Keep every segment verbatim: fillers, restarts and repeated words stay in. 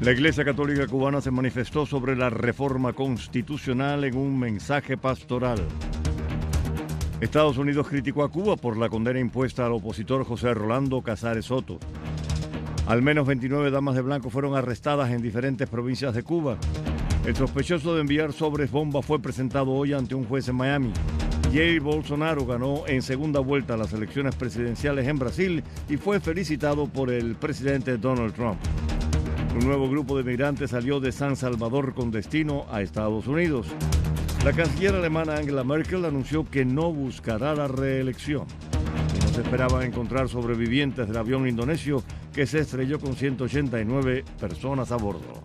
La Iglesia Católica Cubana se manifestó sobre la reforma constitucional en un mensaje pastoral. Estados Unidos criticó a Cuba por la condena impuesta al opositor José Rolando Casares Soto. Al menos veintinueve damas de blanco fueron arrestadas en diferentes provincias de Cuba. El sospechoso de enviar sobres bomba fue presentado hoy ante un juez en Miami. Jair Bolsonaro ganó en segunda vuelta las elecciones presidenciales en Brasil y fue felicitado por el presidente Donald Trump. Un nuevo grupo de migrantes salió de San Salvador con destino a Estados Unidos. La canciller alemana Angela Merkel anunció que no buscará la reelección. Y no se esperaba encontrar sobrevivientes del avión indonesio que se estrelló con ciento ochenta y nueve personas a bordo.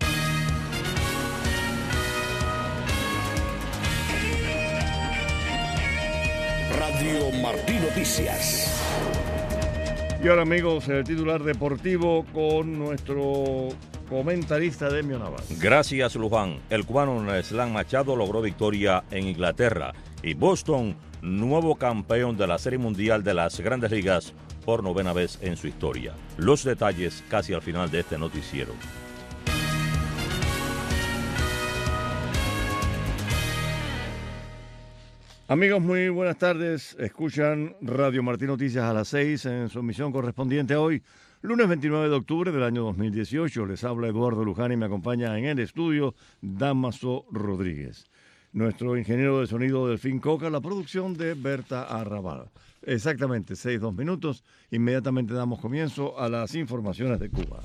Radio Martí Noticias. Y ahora, amigos, el titular deportivo con nuestro comentarista Demio Navarro. Gracias, Luján. El cubano Neslan Machado logró victoria en Inglaterra y Boston, nuevo campeón de la Serie Mundial de las Grandes Ligas por novena vez en su historia. Los detalles casi al final de este noticiero. Amigos, muy buenas tardes. Escuchan Radio Martí Noticias a las seis en su emisión correspondiente a hoy, lunes veintinueve de octubre del año dos mil dieciocho. Les habla Eduardo Luján y me acompaña en el estudio Damaso Rodríguez. Nuestro ingeniero de sonido Delfín Coca, la producción de Berta Arrabal. Exactamente, seis, dos minutos. Inmediatamente damos comienzo a las informaciones de Cuba.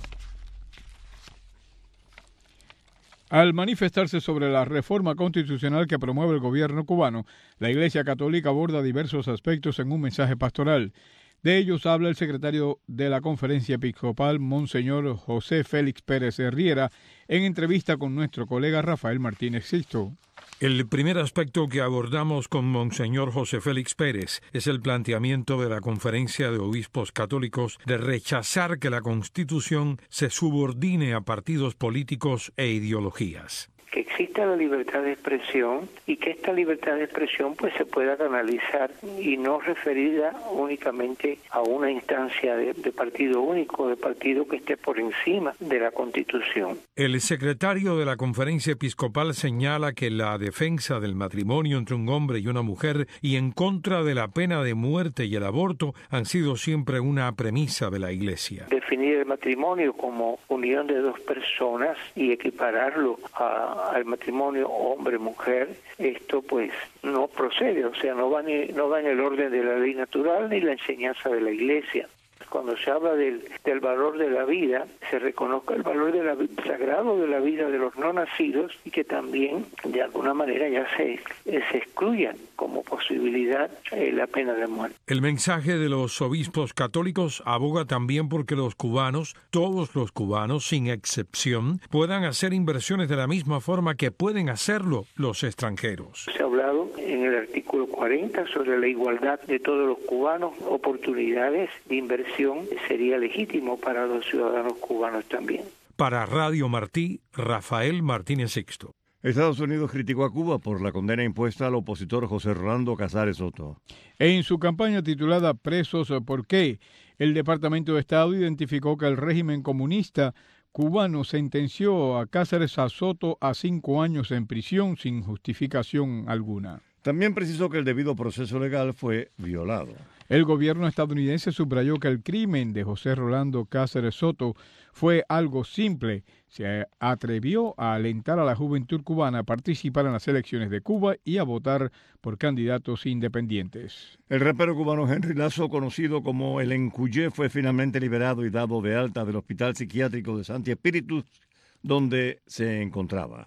Al manifestarse sobre la reforma constitucional que promueve el gobierno cubano, la Iglesia Católica aborda diversos aspectos en un mensaje pastoral. De ellos habla el secretario de la Conferencia Episcopal, Monseñor José Félix Pérez Riera, en entrevista con nuestro colega Rafael Martínez Sixto. El primer aspecto que abordamos con Monseñor José Félix Pérez es el planteamiento de la Conferencia de Obispos Católicos de rechazar que la Constitución se subordine a partidos políticos e ideologías. Que exista la libertad de expresión y que esta libertad de expresión pues se pueda canalizar y no referida únicamente a una instancia de, de partido único, de partido que esté por encima de la Constitución. El secretario de la Conferencia Episcopal señala que la defensa del matrimonio entre un hombre y una mujer y en contra de la pena de muerte y el aborto han sido siempre una premisa de la Iglesia. Definir el matrimonio como unión de dos personas y equipararlo a al matrimonio hombre-mujer, esto pues no procede, o sea, no va, ni, no va en el orden de la ley natural ni la enseñanza de la Iglesia. Cuando se habla del, del valor de la vida, se reconozca el valor de la, sagrado de la vida de los no nacidos y que también, de alguna manera, ya se, se excluyan como posibilidad eh, la pena de muerte. El mensaje de los obispos católicos aboga también porque los cubanos, todos los cubanos, sin excepción, puedan hacer inversiones de la misma forma que pueden hacerlo los extranjeros. Se ha hablado en el artículo cuarenta sobre la igualdad de todos los cubanos, oportunidades de inversión. Sería legítimo para los ciudadanos cubanos también. Para Radio Martí, Rafael Martínez Sixto. Estados Unidos criticó a Cuba por la condena impuesta al opositor José Rolando Casares Soto. En su campaña titulada Presos ¿por qué?, el Departamento de Estado identificó que el régimen comunista cubano sentenció a Casares Soto a cinco años en prisión sin justificación alguna. También precisó que el debido proceso legal fue violado. El gobierno estadounidense subrayó que el crimen de José Rolando Casares Soto fue algo simple. Se atrevió a alentar a la juventud cubana a participar en las elecciones de Cuba y a votar por candidatos independientes. El rapero cubano Henry Lazo, conocido como el Encuyé, fue finalmente liberado y dado de alta del Hospital Psiquiátrico de Santi Espíritus, donde se encontraba.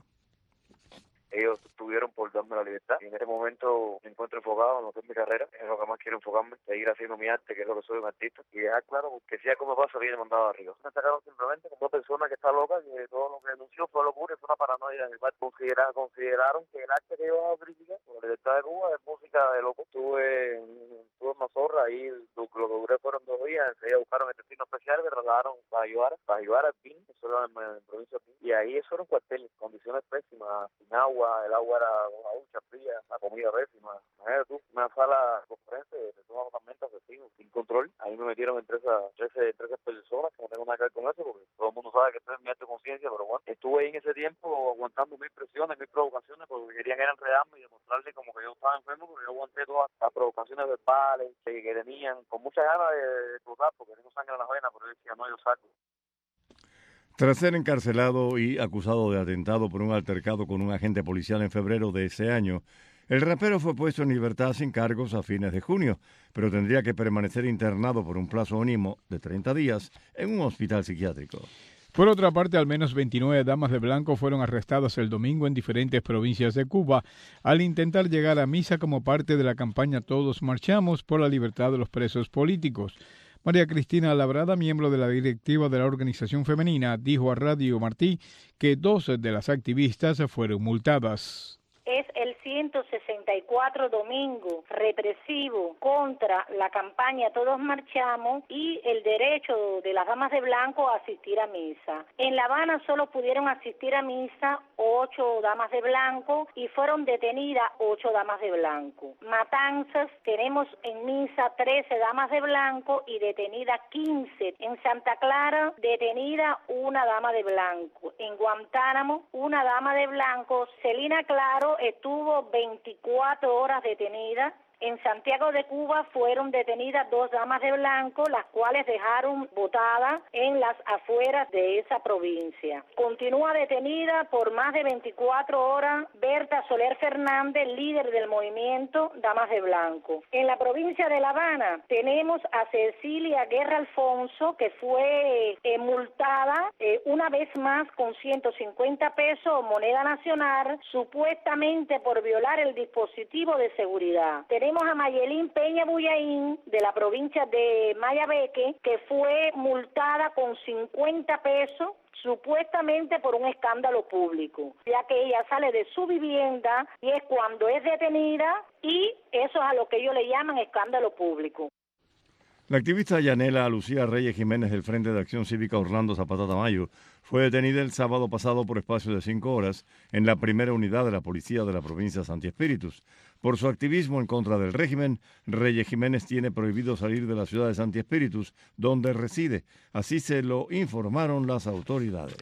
Ellos tuvieron por darme la libertad y en este momento me encuentro enfocado en lo que es mi carrera, es lo que más quiero enfocarme, seguir haciendo mi arte, que es lo que soy, un artista, y dejar claro que sea como pasa, viene mandado arriba. Me sacaron simplemente como una persona que está loca, que todo lo que denunció fue locura, fue una paranoia. Consideraron, consideraron que el arte que iba a criticar, por la libertad de Cuba, es música de loco. Estuve, estuve en Mazorra, ahí lo, lo que duré fueron dos días, enseguida buscaron el destino especial, me trasladaron para ayudar, para ayudar al P I N, eso era en la provincia de P I N, y ahí eso era un cuartel, condiciones pésimas, sin agua, el agua era una ducha fría, la comida pésima. Imagínate tú, una sala de conferencia de un apartamento asesino, sin control. Ahí me metieron entre esas trece, trece personas, que no tengo nada que ver con eso, porque todo el mundo sabes que estoy en mi alta conciencia, pero bueno, estuve ahí en ese tiempo aguantando mis presiones, mis provocaciones, porque querían era enredarme y demostrarle como que yo estaba enfermo, pero yo aguanté todas las provocaciones verbales que, que tenían, con mucha ganas de explotar, porque tengo sangre en las venas, pero yo decía, no, yo saco. Tras ser encarcelado y acusado de atentado por un altercado con un agente policial en febrero de ese año, el rapero fue puesto en libertad sin cargos a fines de junio, pero tendría que permanecer internado por un plazo mínimo de treinta días en un hospital psiquiátrico. Por otra parte, al menos veintinueve damas de blanco fueron arrestadas el domingo en diferentes provincias de Cuba al intentar llegar a misa como parte de la campaña Todos Marchamos por la libertad de los presos políticos. María Cristina Labrada, miembro de la directiva de la organización femenina, dijo a Radio Martí que dos de las activistas fueron multadas. Es el ciento sesenta y cuatro domingo represivo contra la campaña Todos Marchamos y el derecho de las damas de blanco a asistir a misa. En La Habana solo pudieron asistir a misa ocho damas de blanco y fueron detenidas ocho damas de blanco. Matanzas, tenemos en misa trece damas de blanco y detenidas quince. En Santa Clara, detenida una dama de blanco. En Guantánamo, una dama de blanco. Celina Claro estuvo veinticuatro horas detenida. En Santiago de Cuba fueron detenidas dos damas de blanco, las cuales dejaron botadas en las afueras de esa provincia. Continúa detenida por más de veinticuatro horas Berta Soler Fernández, líder del movimiento Damas de Blanco. En la provincia de La Habana tenemos a Cecilia Guerra Alfonso, que fue eh, multada eh, una vez más con ciento cincuenta pesos moneda nacional, supuestamente por violar el dispositivo de seguridad. Tenemos a Mayelín Peña Bullaín, de la provincia de Mayabeque, que fue multada con cincuenta pesos, supuestamente por un escándalo público, ya que ella sale de su vivienda y es cuando es detenida, y eso es a lo que ellos le llaman escándalo público. La activista Yanela Lucía Reyes Jiménez del Frente de Acción Cívica Orlando Zapata Tamayo fue detenida el sábado pasado por espacio de cinco horas en la primera unidad de la policía de la provincia de Santi Espíritus. Por su activismo en contra del régimen, Reyes Jiménez tiene prohibido salir de la ciudad de Santi Espíritus, donde reside. Así se lo informaron las autoridades.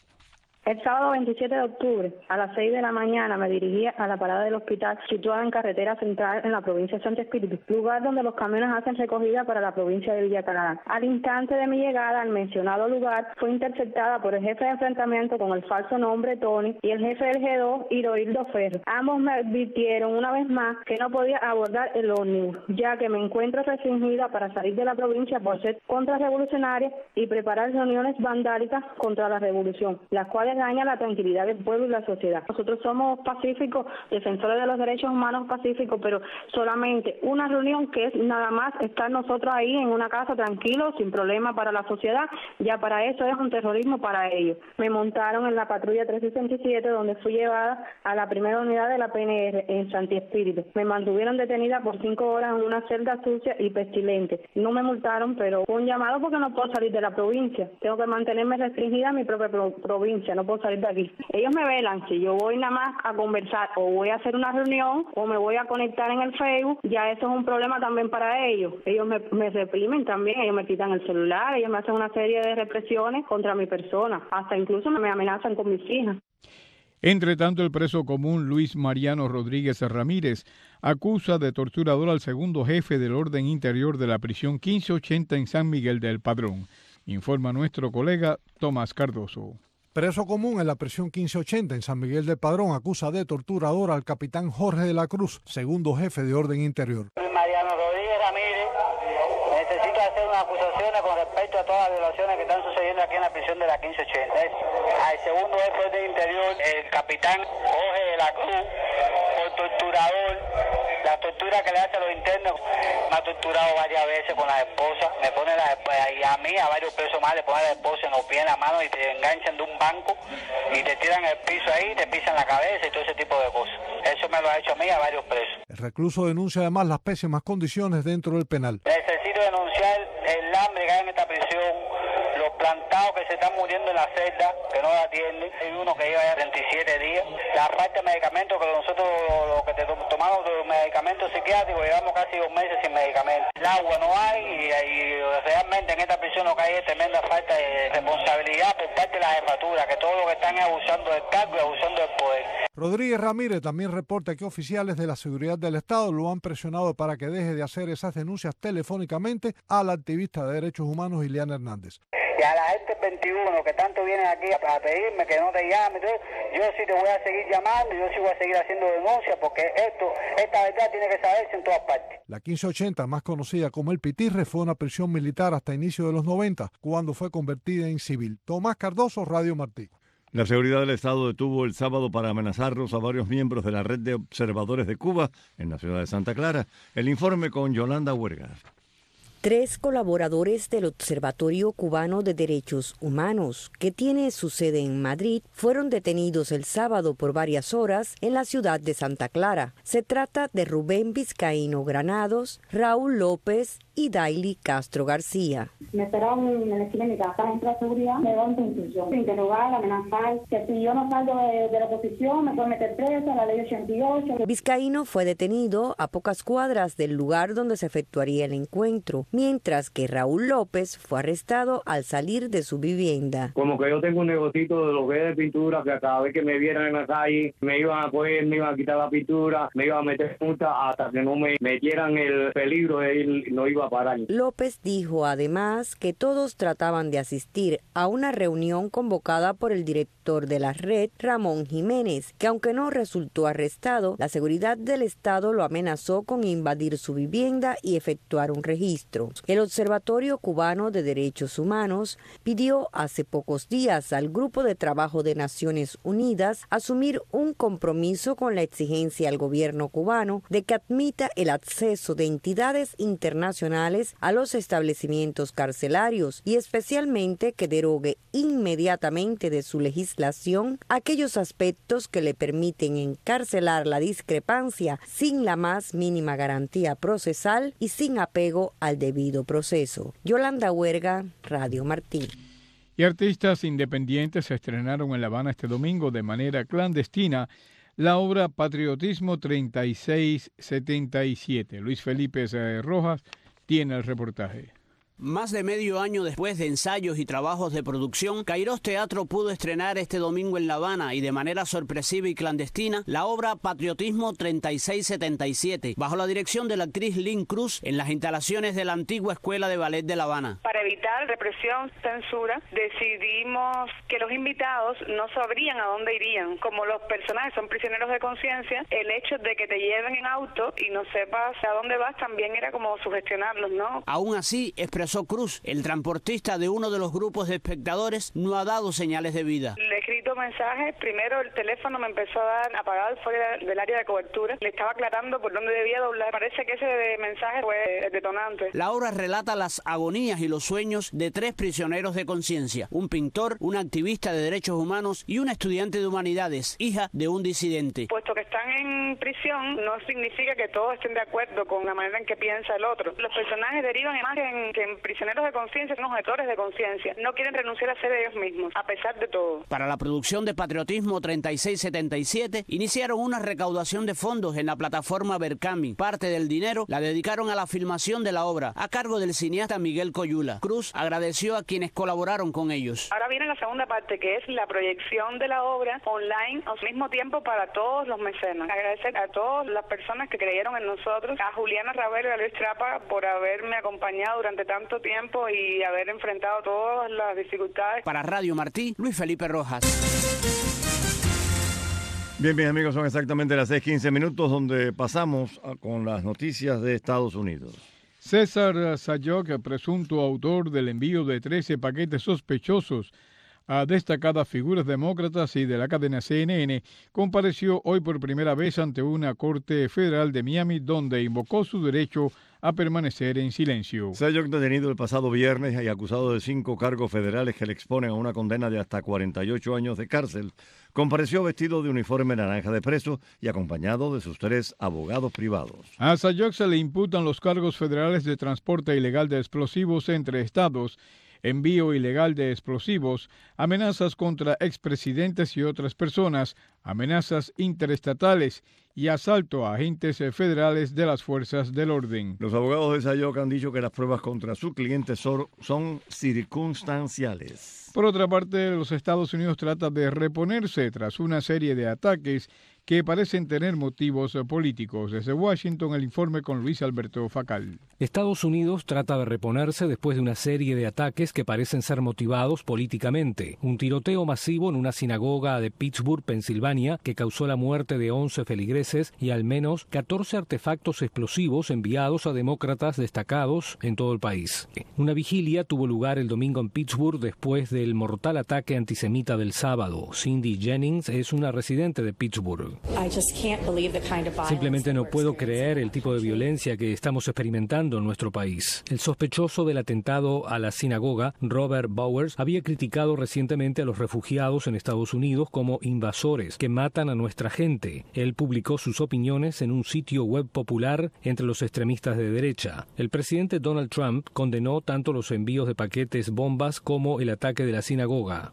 El sábado veintisiete de octubre, a las seis de la mañana, me dirigía a la parada del hospital situada en carretera central en la provincia de Santi Espíritu, lugar donde los camiones hacen recogida para la provincia de Villa Canadá. Al instante de mi llegada al mencionado lugar, fue interceptada por el jefe de enfrentamiento con el falso nombre Tony y el jefe del G dos, Hirohildo Ferro. Ambos me advirtieron una vez más que no podía abordar el ómnibus, ya que me encuentro restringida para salir de la provincia por ser contrarrevolucionaria y preparar reuniones vandálicas contra la revolución, las cuales daña la tranquilidad del pueblo y la sociedad. Nosotros somos pacíficos, defensores de los derechos humanos pacíficos, pero solamente una reunión que es nada más estar nosotros ahí en una casa tranquilos, sin problema para la sociedad, ya para eso es un terrorismo para ellos. Me montaron en la patrulla trescientos sesenta y siete, donde fui llevada a la primera unidad de la P N R en Santi Espíritu. Me mantuvieron detenida por cinco horas en una celda sucia y pestilente. No me multaron, pero fue un llamado porque no puedo salir de la provincia. Tengo que mantenerme restringida a mi propia pro- provincia. No puedo salir de aquí. Ellos me velan, si yo voy nada más a conversar o voy a hacer una reunión o me voy a conectar en el Facebook, ya eso es un problema también para ellos. Ellos me, me reprimen también, ellos me quitan el celular, ellos me hacen una serie de represiones contra mi persona, hasta incluso me amenazan con mis hijas. Entre tanto, el preso común Luis Mariano Rodríguez Ramírez acusa de torturador al segundo jefe del orden interior de la prisión quince ochenta en San Miguel del Padrón. Informa nuestro colega Tomás Cardoso. Preso común en la prisión quince ochenta en San Miguel del Padrón acusa de torturador al capitán Jorge de la Cruz, segundo jefe de orden interior. Mariano Rodríguez Ramírez necesita hacer unas acusaciones con respecto a todas las violaciones que están sucediendo aquí en la prisión de la quince ochenta. Al segundo jefe de orden interior, el capitán Jorge de la Cruz, por torturador. La tortura que le hace a los internos, me ha torturado varias veces con la esposa, me pone la y a mí, a varios presos más, le pone la esposa en los pies, en la mano y te enganchan de un banco y te tiran el piso ahí, te pisan la cabeza y todo ese tipo de cosas. Eso me lo ha hecho a mí y a varios presos. El recluso denuncia además las pésimas condiciones dentro del penal. Necesito denunciar el hambre que hay en esta prisión, los plantados que se están muriendo en la celda, que no la atienden. Hay uno que lleva ya treinta y siete días. La falta de medicamentos, que nosotros lo que te tomamos de los medicamentos psiquiátricos, llevamos casi dos meses sin medicamentos. El agua no hay y, y realmente en esta prisión lo que hay es tremenda falta de responsabilidad por parte de la jefatura, que todos los que están abusando del cargo y abusando del poder. Rodríguez Ramírez también reporta que oficiales de la seguridad del Estado lo han presionado para que deje de hacer esas denuncias telefónicamente a la activista de derechos humanos Ileana Hernández. Y a la gente veintiuno que tanto vienen aquí a pedirme que no te llame, yo sí te voy a seguir llamando, yo sí voy a seguir haciendo denuncias porque esto, esta verdad tiene que saberse en todas partes. La quince ochenta, más conocida como el Pitirre, fue una prisión militar hasta inicio de los noventa, cuando fue convertida en civil. Tomás Cardoso, Radio Martí. La seguridad del Estado detuvo el sábado para amenazarlos a varios miembros de la red de observadores de Cuba en la ciudad de Santa Clara. El informe con Yolanda Huerga. Tres colaboradores del Observatorio Cubano de Derechos Humanos, que tiene su sede en Madrid, fueron detenidos el sábado por varias horas en la ciudad de Santa Clara. Se trata de Rubén Vizcaíno Granados, Raúl López y Daily Castro García. Me esperaron en la esquina de mi casa, entró a seguridad, me dio una instrucción, interrogar, amenazar, que si yo no salgo de, de la oposición me pueden meter presa, la ley ochenta y ocho. Vizcaíno fue detenido a pocas cuadras del lugar donde se efectuaría el encuentro, mientras que Raúl López fue arrestado al salir de su vivienda. Como que yo tengo un negocito de lo que es de pintura, que cada vez que me vieran en la calle me iban a coger, me iban a quitar la pintura, me iban a meter multa hasta que no me metieran el peligro de ir, no iba a parar. López dijo además que todos trataban de asistir a una reunión convocada por el director de la red, Ramón Jiménez, que aunque no resultó arrestado, la seguridad del Estado lo amenazó con invadir su vivienda y efectuar un registro. El Observatorio Cubano de Derechos Humanos pidió hace pocos días al Grupo de Trabajo de Naciones Unidas asumir un compromiso con la exigencia al gobierno cubano de que admita el acceso de entidades internacionales a los establecimientos carcelarios y especialmente que derogue inmediatamente de su legislación aquellos aspectos que le permiten encarcelar la discrepancia sin la más mínima garantía procesal y sin apego al debido proceso. Yolanda Huerga, Radio Martí. Y artistas independientes se estrenaron en La Habana este domingo de manera clandestina la obra Patriotismo treinta y seis setenta y siete. Luis Felipe Rojas tiene el reportaje. Más de medio año después de ensayos y trabajos de producción, Kairos Teatro pudo estrenar este domingo en La Habana y de manera sorpresiva y clandestina la obra Patriotismo treinta y seis setenta y siete, bajo la dirección de la actriz Lynn Cruz en las instalaciones de la antigua Escuela de Ballet de La Habana. Para evitar represión, censura, decidimos que los invitados no sabrían a dónde irían. Como los personajes son prisioneros de conciencia, el hecho de que te lleven en auto y no sepas a dónde vas también era como sugestionarlos, ¿no? Aún así, expresó Cruz, el transportista de uno de los grupos de espectadores, no ha dado señales de vida. Le he escrito mensajes, primero el teléfono me empezó a dar apagado fuera del área de cobertura, le estaba aclarando por dónde debía doblar, parece que ese mensaje fue detonante. La obra relata las agonías y los sueños de tres prisioneros de conciencia, un pintor, un activista de derechos humanos y una estudiante de humanidades, hija de un disidente. Puesto que están en prisión, no significa que todos estén de acuerdo con la manera en que piensa el otro. Los personajes derivan más en que en prisioneros de conciencia son objetores de conciencia. No quieren renunciar a ser ellos mismos, a pesar de todo. Para la producción de Patriotismo treinta y seis setenta y siete, iniciaron una recaudación de fondos en la plataforma Berkami. Parte del dinero la dedicaron a la filmación de la obra, a cargo del cineasta Miguel Coyula. Cruz agradeció a quienes colaboraron con ellos. Ahora viene la segunda parte, que es la proyección de la obra online al mismo tiempo para todos los mecenas. Agradecer a todas las personas que creyeron en nosotros, a Juliana Ravelo y a Luis Trapa por haberme acompañado durante tanto tiempo y haber enfrentado todas las dificultades. Para Radio Martí, Luis Felipe Rojas. Bien, bien amigos, son exactamente las seis quince minutos donde pasamos con las noticias de Estados Unidos. César Sayoc, presunto autor del envío de trece paquetes sospechosos a destacadas figuras demócratas y de la cadena C N N, compareció hoy por primera vez ante una corte federal de Miami, donde invocó su derecho a permanecer en silencio. Sayoc, detenido el pasado viernes y acusado de cinco cargos federales que le exponen a una condena de hasta cuarenta y ocho años de cárcel, compareció vestido de uniforme naranja de preso y acompañado de sus tres abogados privados. A Sayoc se le imputan los cargos federales de transporte ilegal de explosivos entre estados, envío ilegal de explosivos, amenazas contra expresidentes y otras personas, amenazas interestatales y asalto a agentes federales de las fuerzas del orden. Los abogados de Sayoc han dicho que las pruebas contra su cliente son, son circunstanciales. Por otra parte, los Estados Unidos tratan de reponerse tras una serie de ataques que parecen tener motivos políticos. Desde Washington, el informe con Luis Alberto Facal. Estados Unidos trata de reponerse después de una serie de ataques que parecen ser motivados políticamente. Un tiroteo masivo en una sinagoga de Pittsburgh, Pensilvania, que causó la muerte de once feligreses y al menos catorce artefactos explosivos enviados a demócratas destacados en todo el país. Una vigilia tuvo lugar el domingo en Pittsburgh después del mortal ataque antisemita del sábado. Cindy Jennings es una residente de Pittsburgh. Simplemente no puedo creer el tipo de violencia que estamos experimentando en nuestro país. El sospechoso del atentado a la sinagoga, Robert Bowers, había criticado recientemente a los refugiados en Estados Unidos como invasores que matan a nuestra gente. Él publicó sus opiniones en un sitio web popular entre los extremistas de derecha. El presidente Donald Trump condenó tanto los envíos de paquetes bombas como el ataque de la sinagoga.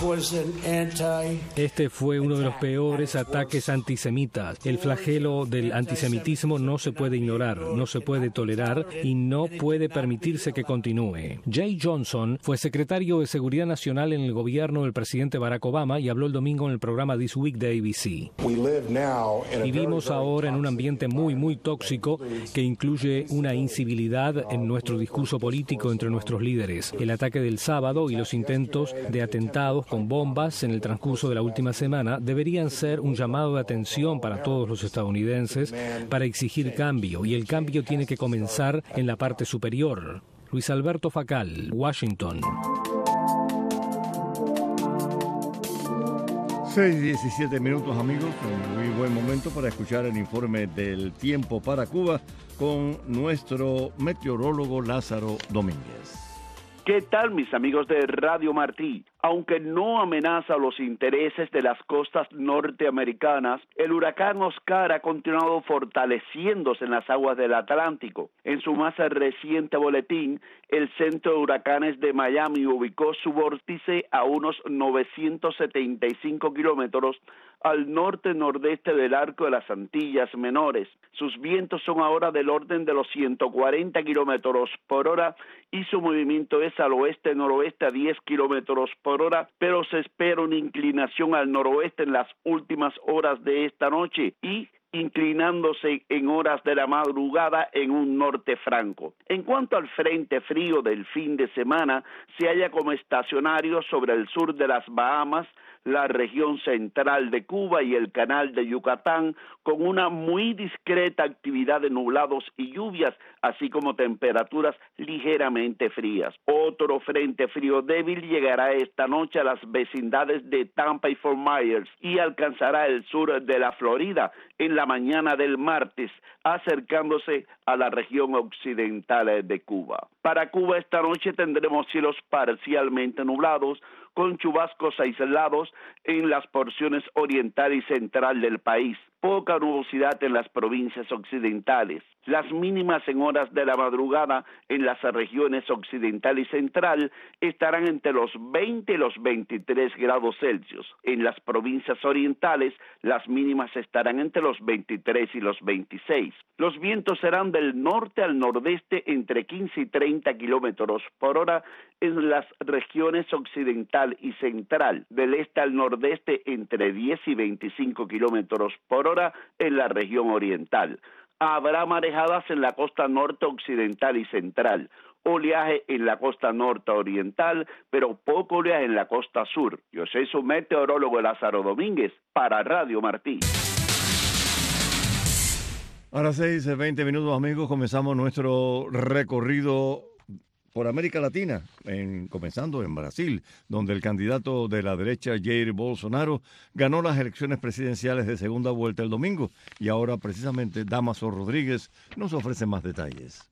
Este fue uno de los peores ataques antisemitas. El flagelo del antisemitismo no se puede ignorar, no se puede tolerar y no puede permitirse que continúe. Jay Johnson fue secretario de Seguridad Nacional en el gobierno del presidente Barack Obama y habló el domingo en el programa This Week de A B C. Vivimos ahora en un ambiente muy, muy tóxico que incluye una incivilidad en nuestro discurso político entre nuestros líderes. El ataque del sábado y los intentos de atentados con bombas en el transcurso de la última semana deberían ser un llamado de atención para todos los estadounidenses para exigir cambio, y el cambio tiene que comenzar en la parte superior. Luis Alberto Facal, Washington. seis y diecisiete minutos, amigos, un muy buen momento para escuchar el informe del tiempo para Cuba con nuestro meteorólogo Lázaro Domínguez. ¿Qué tal, mis amigos de Radio Martí? Aunque no amenaza los intereses de las costas norteamericanas, el huracán Oscar ha continuado fortaleciéndose en las aguas del Atlántico. En su más reciente boletín, el Centro de Huracanes de Miami ubicó su vórtice a unos novecientos setenta y cinco kilómetros al norte-nordeste del arco de las Antillas Menores. Sus vientos son ahora del orden de los ciento cuarenta kilómetros por hora y su movimiento es al oeste-noroeste a diez kilómetros por hora, pero se espera una inclinación al noroeste en las últimas horas de esta noche y inclinándose en horas de la madrugada en un norte franco. En cuanto al frente frío del fin de semana, se halla como estacionario sobre el sur de las Bahamas, la región central de Cuba y el canal de Yucatán, con una muy discreta actividad de nublados y lluvias, así como temperaturas ligeramente frías. Otro frente frío débil llegará esta noche a las vecindades de Tampa y Fort Myers y alcanzará el sur de la Florida en la mañana del martes, acercándose a la región occidental de Cuba. Para Cuba esta noche tendremos cielos parcialmente nublados, con chubascos aislados en las porciones oriental y central del país. Poca nubosidad en las provincias occidentales. Las mínimas en horas de la madrugada en las regiones occidental y central estarán entre los veinte y los veintitrés grados Celsius. En las provincias orientales, las mínimas estarán entre los veintitrés y los veintiséis. Los vientos serán del norte al nordeste entre quince y treinta kilómetros por hora en las regiones occidental y central. Del este al nordeste entre diez y veinticinco kilómetros por hora en la región oriental. Habrá marejadas en la costa norte occidental y central, oleaje en la costa norte oriental, pero poco oleaje en la costa sur. Yo soy su meteorólogo Lázaro Domínguez para Radio Martí. A las seis y veinte minutos, amigos, comenzamos nuestro recorrido por América Latina, en, comenzando en Brasil, donde el candidato de la derecha, Jair Bolsonaro, ganó las elecciones presidenciales de segunda vuelta el domingo. Y ahora, precisamente, Damaso Rodríguez nos ofrece más detalles.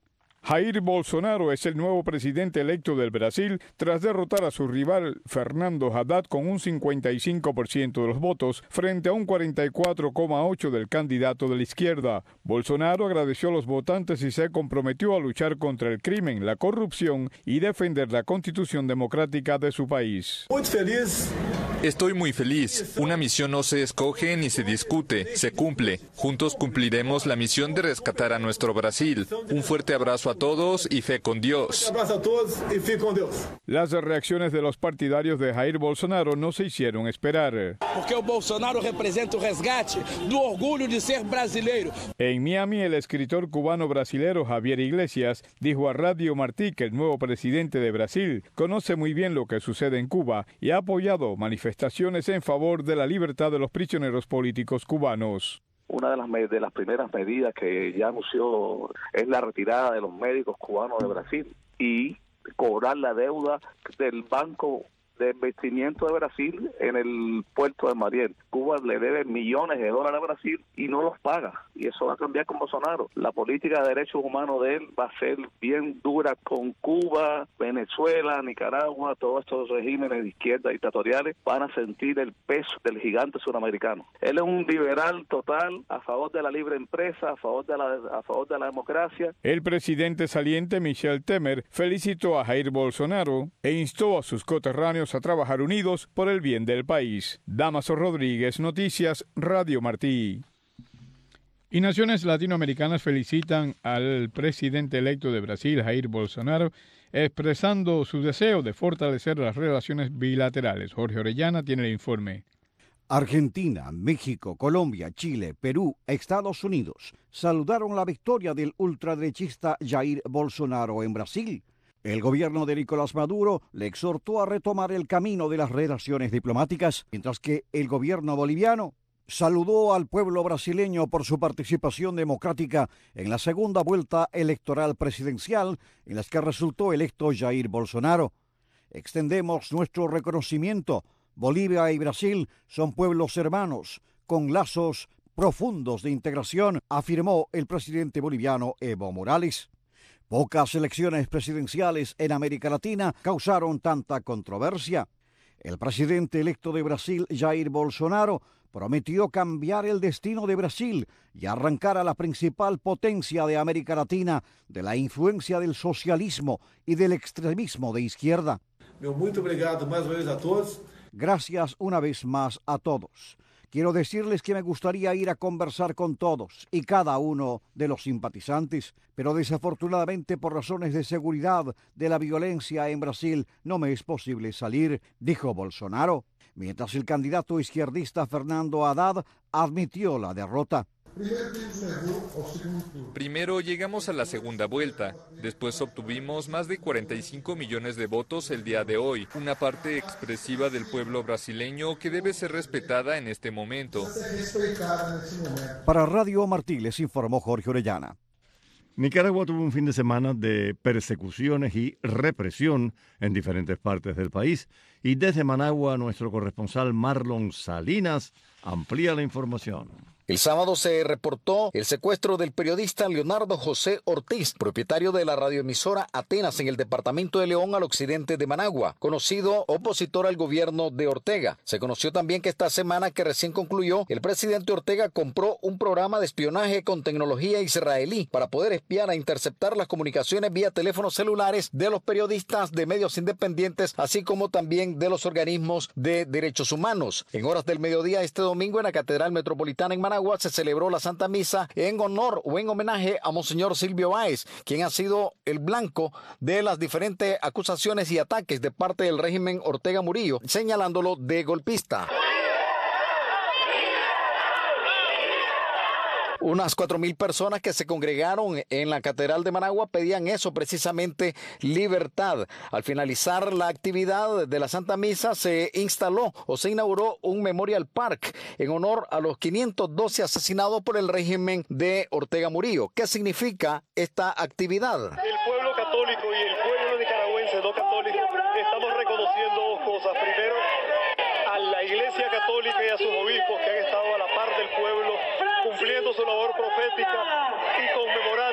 Jair Bolsonaro es el nuevo presidente electo del Brasil tras derrotar a su rival Fernando Haddad con un cincuenta y cinco por ciento de los votos frente a un cuarenta y cuatro coma ocho por ciento del candidato de la izquierda. Bolsonaro agradeció a los votantes y se comprometió a luchar contra el crimen, la corrupción y defender la constitución democrática de su país. Muy feliz. Estoy muy feliz. Una misión no se escoge ni se discute, se cumple. Juntos cumpliremos la misión de rescatar a nuestro Brasil. Un fuerte abrazo a todos y fe con Dios. Un abrazo a todos y fe con Dios. Las reacciones de los partidarios de Jair Bolsonaro no se hicieron esperar. Porque o Bolsonaro representa el resgate do orgullo de ser brasileiro. En Miami, el escritor cubano brasilero Javier Iglesias dijo a Radio Martí que el nuevo presidente de Brasil conoce muy bien lo que sucede en Cuba y ha apoyado manifestaciones en favor de la libertad de los prisioneros políticos cubanos. Una de las, de las primeras medidas que ya anunció es la retirada de los médicos cubanos de Brasil y cobrar la deuda del Banco de Investimiento de Brasil en el puerto de Mariel. Cuba le debe millones de dólares a Brasil y no los paga. Y eso va a cambiar con Bolsonaro. La política de derechos humanos de él va a ser bien dura con Cuba, Venezuela, Nicaragua, todos estos regímenes de izquierda dictatoriales van a sentir el peso del gigante suramericano. Él es un liberal total, a favor de la libre empresa, a favor de la, a favor de la democracia. El presidente saliente Michel Temer felicitó a Jair Bolsonaro e instó a sus coterráneos a trabajar unidos por el bien del país. Damaso Rodríguez, Noticias, Radio Martí. Y naciones latinoamericanas felicitan al presidente electo de Brasil, Jair Bolsonaro, expresando su deseo de fortalecer las relaciones bilaterales. Jorge Orellana tiene el informe. Argentina, México, Colombia, Chile, Perú, Estados Unidos saludaron la victoria del ultraderechista Jair Bolsonaro en Brasil. El gobierno de Nicolás Maduro le exhortó a retomar el camino de las relaciones diplomáticas, mientras que el gobierno boliviano saludó al pueblo brasileño por su participación democrática en la segunda vuelta electoral presidencial, en las que resultó electo Jair Bolsonaro. Extendemos nuestro reconocimiento. Bolivia y Brasil son pueblos hermanos, con lazos profundos de integración, afirmó el presidente boliviano Evo Morales. Pocas elecciones presidenciales en América Latina causaron tanta controversia. El presidente electo de Brasil, Jair Bolsonaro, prometió cambiar el destino de Brasil y arrancar a la principal potencia de América Latina de la influencia del socialismo y del extremismo de izquierda. Muy obrigado más vez a todos. Gracias una vez más a todos. Quiero decirles que me gustaría ir a conversar con todos y cada uno de los simpatizantes, pero desafortunadamente por razones de seguridad de la violencia en Brasil no me es posible salir, dijo Bolsonaro, mientras el candidato izquierdista Fernando Haddad admitió la derrota. Primero llegamos a la segunda vuelta, después obtuvimos más de cuarenta y cinco millones de votos el día de hoy, una parte expresiva del pueblo brasileño que debe ser respetada en este momento. Para Radio Martí les informó Jorge Orellana. Nicaragua tuvo un fin de semana de persecuciones y represión en diferentes partes del país. Y desde Managua, nuestro corresponsal Marlon Salinas amplía la información. El sábado se reportó el secuestro del periodista Leonardo José Ortiz, propietario de la radioemisora Atenas en el departamento de León al occidente de Managua, conocido opositor al gobierno de Ortega. Se conoció también que esta semana que recién concluyó, el presidente Ortega compró un programa de espionaje con tecnología israelí para poder espiar e interceptar las comunicaciones vía teléfonos celulares de los periodistas de medios independientes, así como también de los organismos de derechos humanos. En horas del mediodía este domingo en la Catedral Metropolitana en Managua se celebró la Santa Misa en honor o en homenaje a Monseñor Silvio Báez, quien ha sido el blanco de las diferentes acusaciones y ataques de parte del régimen Ortega Murillo, señalándolo de golpista. Unas cuatro mil personas que se congregaron en la Catedral de Managua pedían eso, precisamente libertad. Al finalizar la actividad de la Santa Misa se instaló o se inauguró un Memorial Park en honor a los quinientos doce asesinados por el régimen de Ortega Murillo. ¿Qué significa esta actividad? El pueblo católico y el pueblo nicaragüense no católico estamos reconociendo dos cosas. Primero, a la Iglesia Católica y a sus obispos que han estado a la par del pueblo, cumpliendo su labor profética y conmemorando, recordando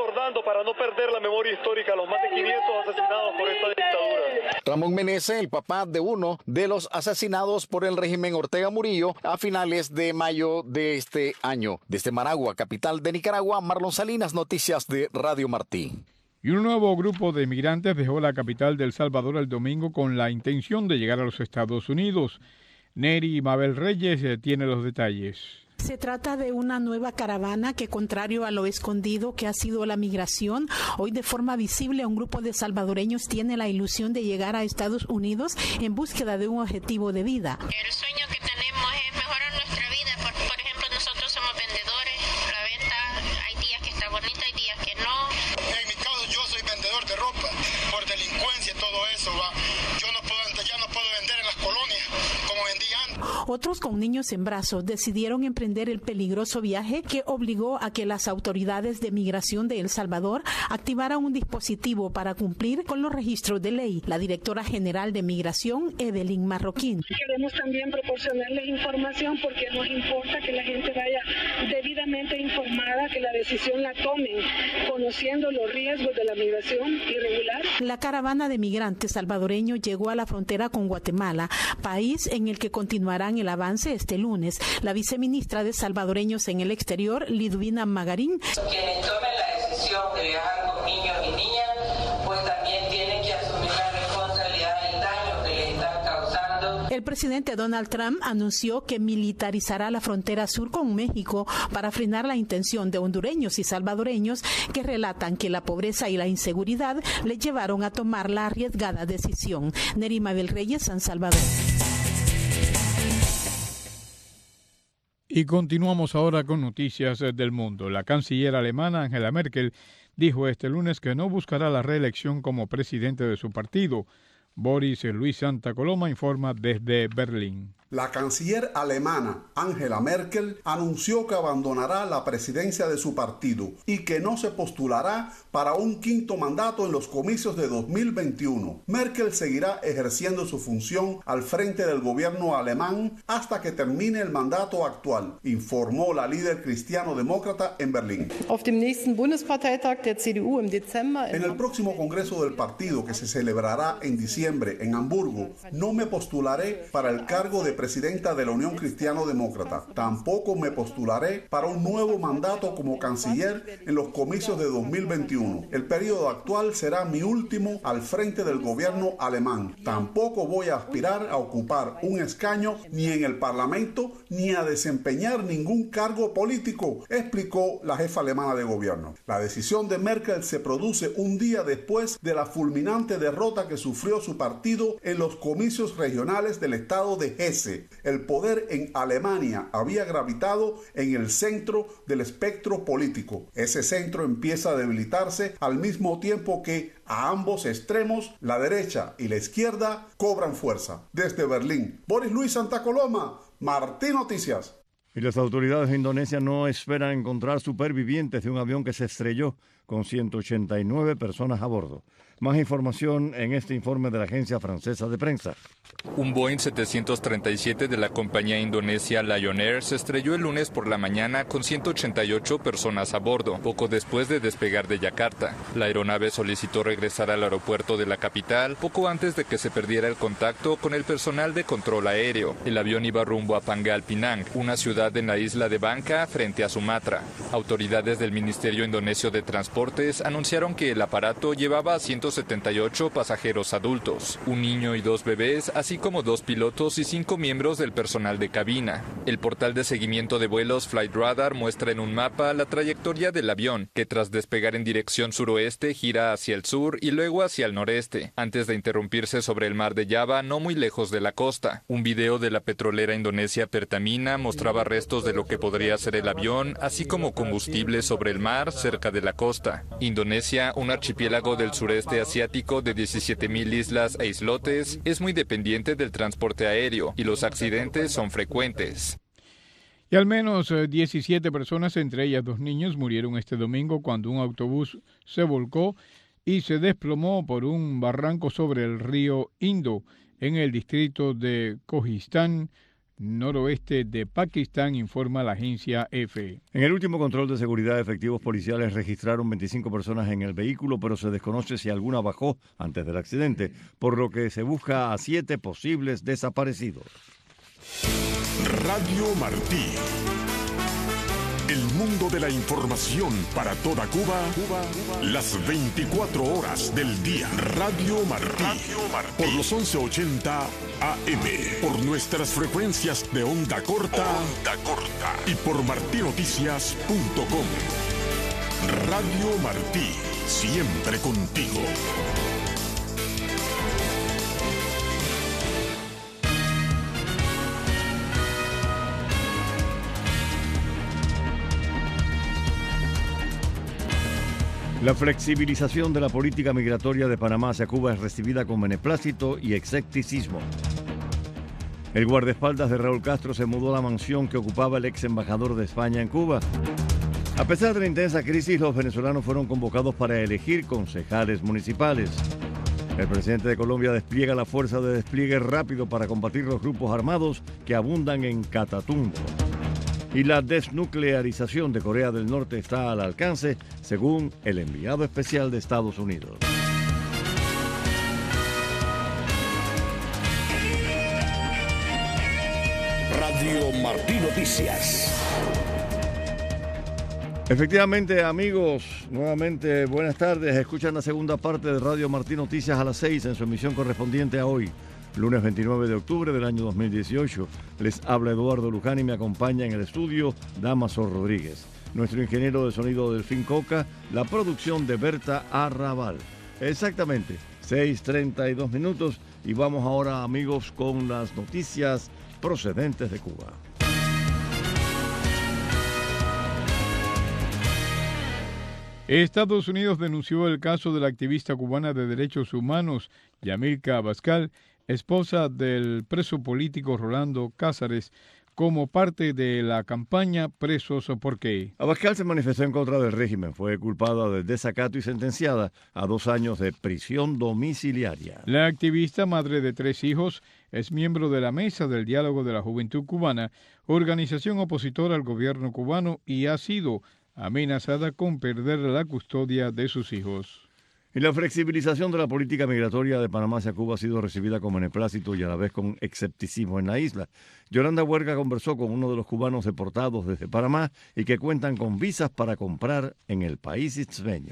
recordando para no perder la memoria histórica a los más de quinientos asesinados por esta dictadura. Ramón Meneses, el papá de uno de los asesinados por el régimen Ortega Murillo a finales de mayo de este año. Desde Managua, capital de Nicaragua, Marlon Salinas, noticias de Radio Martí. Y un nuevo grupo de inmigrantes dejó la capital de El Salvador el domingo con la intención de llegar a los Estados Unidos. Neri Mabel Reyes tiene los detalles. Se trata de una nueva caravana que, contrario a lo escondido que ha sido la migración, hoy de forma visible un grupo de salvadoreños tiene la ilusión de llegar a Estados Unidos en búsqueda de un objetivo de vida. El sueño que tenemos es mejorar nuestra vida. Por, por ejemplo, nosotros somos vendedores. La venta, hay días que está bonita, hay días que no. En mi caso, yo soy vendedor de ropa. Por delincuencia, todo eso va. Yo no puedo, ya no puedo vender en las colonias como vendía antes. Otros con niños en brazos decidieron emprender el peligroso viaje que obligó a que las autoridades de migración de El Salvador activaran un dispositivo para cumplir con los registros de ley. La directora general de Migración, Evelyn Marroquín. Queremos también proporcionarles información porque nos importa que la gente vaya debidamente informada, que la decisión la tomen conociendo los riesgos de la migración irregular. La caravana de migrantes salvadoreños llegó a la frontera con Guatemala, país en el que continuarán el avance este lunes. La viceministra de Salvadoreños en el Exterior, Liduvina Magarín. Quienes tomen la decisión de viajar con niños y niñas, pues también tienen que asumir la responsabilidad del daño que les están causando. El presidente Donald Trump anunció que militarizará la frontera sur con México para frenar la intención de hondureños y salvadoreños que relatan que la pobreza y la inseguridad les llevaron a tomar la arriesgada decisión. Neri Mabel Reyes, San Salvador. Y continuamos ahora con noticias del mundo. La canciller alemana Angela Merkel dijo este lunes que no buscará la reelección como presidente de su partido. Boris Luis Santa Coloma informa desde Berlín. La canciller alemana Angela Merkel anunció que abandonará la presidencia de su partido y que no se postulará para un quinto mandato en los comicios de dos mil veintiuno. Merkel seguirá ejerciendo su función al frente del gobierno alemán hasta que termine el mandato actual, informó la líder cristiano-demócrata en Berlín. En el próximo congreso del partido, que se celebrará en diciembre en Hamburgo, no me postularé para el cargo de presidenta de la Unión Cristiano-Demócrata. Tampoco me postularé para un nuevo mandato como canciller en los comicios de dos mil veintiuno. El periodo actual será mi último al frente del gobierno alemán. Tampoco voy a aspirar a ocupar un escaño ni en el Parlamento ni a desempeñar ningún cargo político, explicó la jefa alemana de gobierno. La decisión de Merkel se produce un día después de la fulminante derrota que sufrió su partido en los comicios regionales del estado de Hesse. El poder en Alemania había gravitado en el centro del espectro político. Ese centro empieza a debilitarse al mismo tiempo que a ambos extremos, la derecha y la izquierda, cobran fuerza. Desde Berlín, Boris Luis Santa Coloma, Martí Noticias. Y las autoridades de Indonesia no esperan encontrar supervivientes de un avión que se estrelló con ciento ochenta y nueve personas a bordo. Más información en este informe de la agencia francesa de prensa. Un Boeing setecientos treinta y siete de la compañía indonesia Lion Air se estrelló el lunes por la mañana con ciento ochenta y ocho personas a bordo, poco después de despegar de Yakarta. La aeronave solicitó regresar al aeropuerto de la capital poco antes de que se perdiera el contacto con el personal de control aéreo. El avión iba rumbo a Pangkal Pinang, una ciudad en la isla de Bangka frente a Sumatra. Autoridades del Ministerio Indonesio de Transportes anunciaron que el aparato llevaba a ciento setenta y ocho pasajeros adultos, un niño y dos bebés, así como dos pilotos y cinco miembros del personal de cabina. El portal de seguimiento de vuelos Flightradar muestra en un mapa la trayectoria del avión, que tras despegar en dirección suroeste gira hacia el sur y luego hacia el noreste, antes de interrumpirse sobre el mar de Java, no muy lejos de la costa. Un video de la petrolera indonesia Pertamina mostraba restos de lo que podría ser el avión, así como combustible sobre el mar cerca de la costa. Indonesia, un archipiélago del sureste asiático de diecisiete mil islas e islotes, es muy dependiente del transporte aéreo y los accidentes son frecuentes. Y al menos diecisiete personas, entre ellas dos niños, murieron este domingo cuando un autobús se volcó y se desplomó por un barranco sobre el río Indo en el distrito de Kojistán, noroeste de Pakistán, informa la agencia E F E. En el último control de seguridad, efectivos policiales registraron veinticinco personas en el vehículo, pero se desconoce si alguna bajó antes del accidente, por lo que se busca a siete posibles desaparecidos. Radio Martí. El mundo de la información para toda Cuba, Cuba, Cuba, las veinticuatro horas del día. Radio Martí, Radio Martí. Por los once ochenta A M, por nuestras frecuencias de onda corta, onda corta y por martinoticias punto com. Radio Martí, siempre contigo. La flexibilización de la política migratoria de Panamá hacia Cuba es recibida con beneplácito y escepticismo. El guardaespaldas de Raúl Castro se mudó a la mansión que ocupaba el ex embajador de España en Cuba. A pesar de la intensa crisis, los venezolanos fueron convocados para elegir concejales municipales. El presidente de Colombia despliega la fuerza de despliegue rápido para combatir los grupos armados que abundan en Catatumbo. Y la desnuclearización de Corea del Norte está al alcance, según el enviado especial de Estados Unidos. Radio Martí Noticias. Efectivamente, amigos, nuevamente buenas tardes. Escuchan la segunda parte de Radio Martí Noticias a las seis en su emisión correspondiente a hoy, lunes veintinueve de octubre del año dos mil dieciocho. Les habla Eduardo Luján y me acompaña en el estudio Damaso Rodríguez. Nuestro ingeniero de sonido Delfín Coca, la producción de Berta Arrabal. Exactamente, seis treinta y dos minutos y vamos ahora, amigos, con las noticias procedentes de Cuba. Estados Unidos denunció el caso de la activista cubana de derechos humanos, Yamilca Abascal, esposa del preso político Rolando Cázares, como parte de la campaña Presos por qué. Abascal se manifestó en contra del régimen, fue culpada de desacato y sentenciada a dos años de prisión domiciliaria. La activista, madre de tres hijos, es miembro de la Mesa del Diálogo de la Juventud Cubana, organización opositora al gobierno cubano, y ha sido amenazada con perder la custodia de sus hijos. Y la flexibilización de la política migratoria de Panamá hacia Cuba ha sido recibida con beneplácito y a la vez con escepticismo en la isla. Yolanda Huerga conversó con uno de los cubanos deportados desde Panamá y que cuentan con visas para comprar en el país isleño.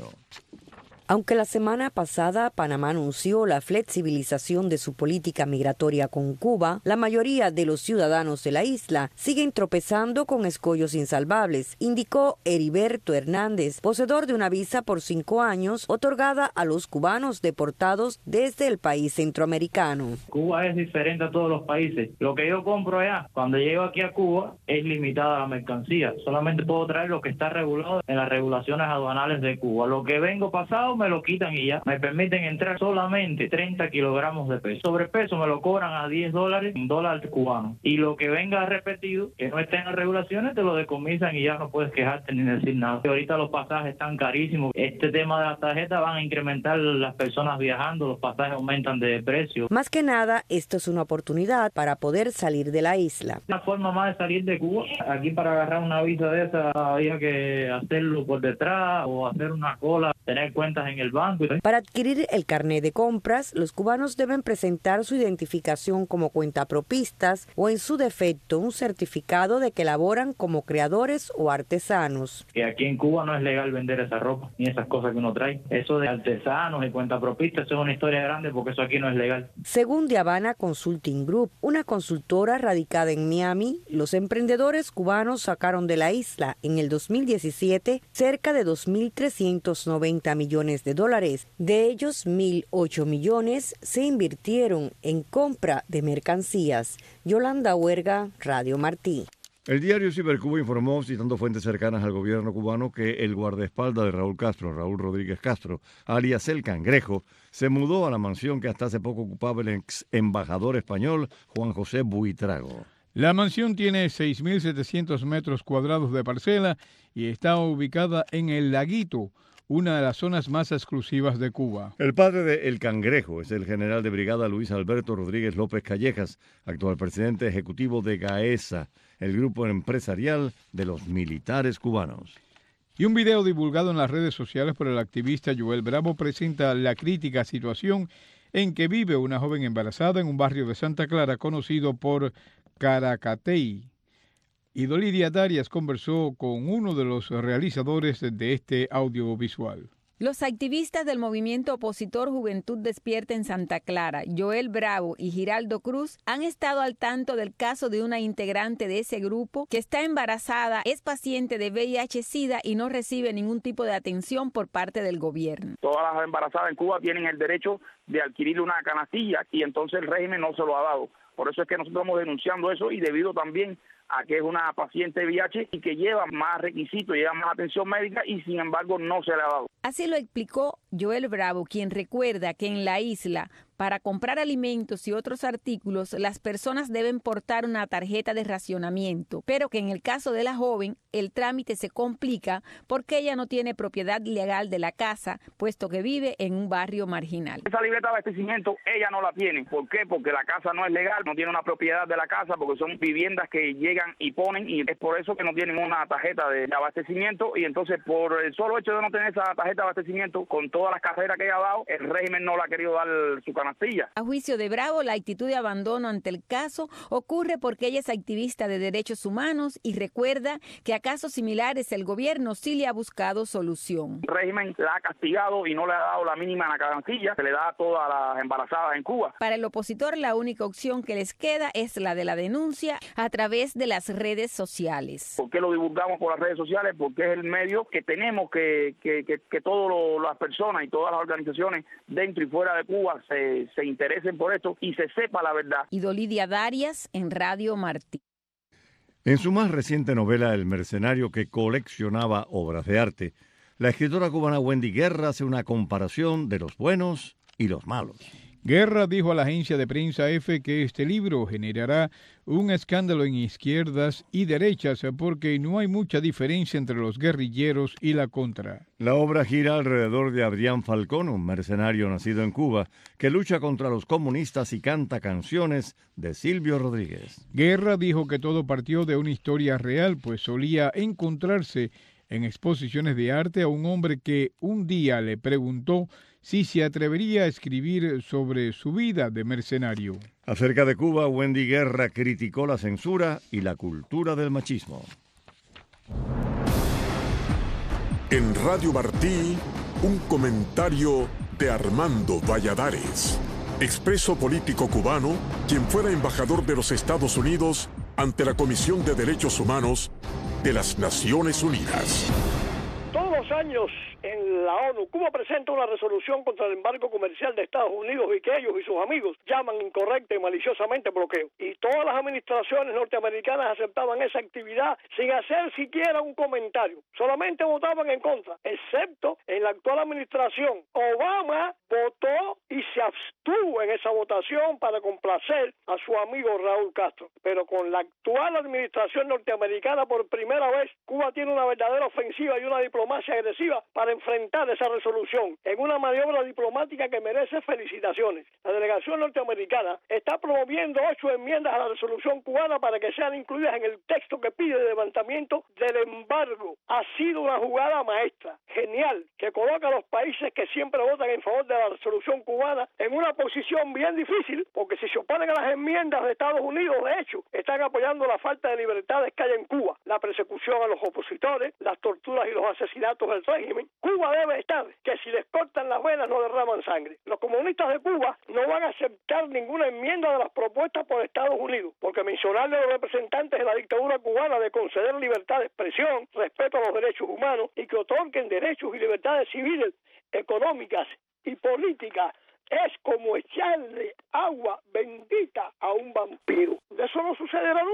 Aunque la semana pasada Panamá anunció la flexibilización de su política migratoria con Cuba, la mayoría de los ciudadanos de la isla siguen tropezando con escollos insalvables, indicó Heriberto Hernández, poseedor de una visa por cinco años otorgada a los cubanos deportados desde el país centroamericano. Cuba es diferente a todos los países. Lo que yo compro allá, cuando llego aquí a Cuba, es limitada la mercancía. Solamente puedo traer lo que está regulado en las regulaciones aduanales de Cuba. Lo que vengo pasado me lo quitan y ya. Me permiten entrar solamente treinta kilogramos de peso. Sobrepeso me lo cobran a diez dólares en dólar cubano. Y lo que venga repetido, que no esté en las regulaciones, te lo decomisan y ya no puedes quejarte ni decir nada. Y ahorita los pasajes están carísimos. Este tema de las tarjetas van a incrementar las personas viajando, los pasajes aumentan de precio. Más que nada, esto es una oportunidad para poder salir de la isla. Una forma más de salir de Cuba. Aquí para agarrar una visa de esa había que hacerlo por detrás o hacer una cola, tener cuentas en el banco. Para adquirir el carnet de compras, los cubanos deben presentar su identificación como cuentapropistas o, en su defecto, un certificado de que laboran como creadores o artesanos. Que aquí en Cuba no es legal vender esa ropa ni esas cosas que uno trae. Eso de artesanos y cuentapropistas, eso es una historia grande porque eso aquí no es legal. Según The Havana Consulting Group, una consultora radicada en Miami, los emprendedores cubanos sacaron de la isla en el dos mil diecisiete cerca de dos mil trescientos noventa millones de dólares. De ellos, mil ocho millones se invirtieron en compra de mercancías. Yolanda Huerga, Radio Martí. El diario Cibercuba informó, citando fuentes cercanas al gobierno cubano, que el guardaespaldas de Raúl Castro, Raúl Rodríguez Castro, alias El Cangrejo, se mudó a la mansión que hasta hace poco ocupaba el ex embajador español Juan José Buitrago. La mansión tiene seis mil setecientos metros cuadrados de parcela y está ubicada en El Laguito, una de las zonas más exclusivas de Cuba. El padre de El Cangrejo es el general de brigada Luis Alberto Rodríguez López Callejas, actual presidente ejecutivo de GAESA, el grupo empresarial de los militares cubanos. Y un video divulgado en las redes sociales por el activista Joel Bravo presenta la crítica situación en que vive una joven embarazada en un barrio de Santa Clara conocido por Caracatey. Y Dolidia Darias conversó con uno de los realizadores de este audiovisual. Los activistas del movimiento opositor Juventud Despierta en Santa Clara, Joel Bravo y Giraldo Cruz, han estado al tanto del caso de una integrante de ese grupo que está embarazada, es paciente de V I H SIDA y no recibe ningún tipo de atención por parte del gobierno. Todas las embarazadas en Cuba tienen el derecho de adquirir una canastilla y entonces el régimen no se lo ha dado. Por eso es que nosotros estamos denunciando eso y debido también a que es una paciente V I H y que lleva más requisitos, lleva más atención médica y sin embargo no se le ha dado. Así lo explicó Joel Bravo, quien recuerda que en la isla, para comprar alimentos y otros artículos, las personas deben portar una tarjeta de racionamiento, pero que en el caso de la joven, el trámite se complica porque ella no tiene propiedad legal de la casa, puesto que vive en un barrio marginal. Esa libreta de abastecimiento ella no la tiene. ¿Por qué? Porque la casa no es legal, no tiene una propiedad de la casa, porque son viviendas que llegan y ponen, y es por eso que no tienen una tarjeta de abastecimiento, y entonces por el solo hecho de no tener esa tarjeta de abastecimiento, con todas las carreras que ella ha dado, el régimen no le ha querido dar su canastilla. A juicio de Bravo, la actitud de abandono ante el caso ocurre porque ella es activista de derechos humanos y recuerda que a casos similares el gobierno sí le ha buscado solución. El régimen la ha castigado y no le ha dado la mínima en la canastilla, se le da a todas las embarazadas en Cuba. Para el opositor, la única opción que les queda es la de la denuncia a través de las redes sociales. ¿Por qué lo divulgamos por las redes sociales? Porque es el medio que tenemos que, que, que, que todas las personas y todas las organizaciones dentro y fuera de Cuba se se interesen por esto y se sepa la verdad. Y Dolidia Darias en Radio Martí. En su más reciente novela El mercenario que coleccionaba obras de arte, la escritora cubana Wendy Guerra hace una comparación de los buenos y los malos. Guerra dijo a la agencia de prensa EFE que este libro generará un escándalo en izquierdas y derechas porque no hay mucha diferencia entre los guerrilleros y la contra. La obra gira alrededor de Adrián Falcón, un mercenario nacido en Cuba, que lucha contra los comunistas y canta canciones de Silvio Rodríguez. Guerra dijo que todo partió de una historia real, pues solía encontrarse en exposiciones de arte a un hombre que un día le preguntó si se atrevería a escribir sobre su vida de mercenario. Acerca de Cuba, Wendy Guerra criticó la censura y la cultura del machismo. En Radio Martí, un comentario de Armando Valladares, expreso político cubano, quien fuera embajador de los Estados Unidos ante la Comisión de Derechos Humanos de las Naciones Unidas. Todos los años en la ONU, Cuba presenta una resolución contra el embargo comercial de Estados Unidos y que ellos y sus amigos llaman incorrecta y maliciosamente bloqueo. Y todas las administraciones norteamericanas aceptaban esa actividad sin hacer siquiera un comentario. Solamente votaban en contra, excepto en la actual administración. Obama votó y se abstuvo en esa votación para complacer a su amigo Raúl Castro. Pero con la actual administración norteamericana, por primera vez, Cuba tiene una verdadera ofensiva y una diplomacia agresiva para enfrentar esa resolución en una maniobra diplomática que merece felicitaciones. La delegación norteamericana está promoviendo ocho enmiendas a la resolución cubana para que sean incluidas en el texto que pide el levantamiento del embargo. Ha sido una jugada maestra, genial, que coloca a los países que siempre votan en favor de la resolución cubana en una posición bien difícil, porque si se oponen a las enmiendas de Estados Unidos, de hecho, están apoyando la falta de libertades que hay en Cuba, la persecución a los opositores, las torturas y los asesinatos del régimen. Cuba debe estar, que si les cortan las venas no derraman sangre. Los comunistas de Cuba no van a aceptar ninguna enmienda de las propuestas por Estados Unidos, porque mencionarle a los representantes de la dictadura cubana de conceder libertad de expresión, respeto a los derechos humanos y que otorguen derechos y libertades civiles, económicas y políticas es como echarle agua bendita a un vampiro. Eso no sucederá nunca.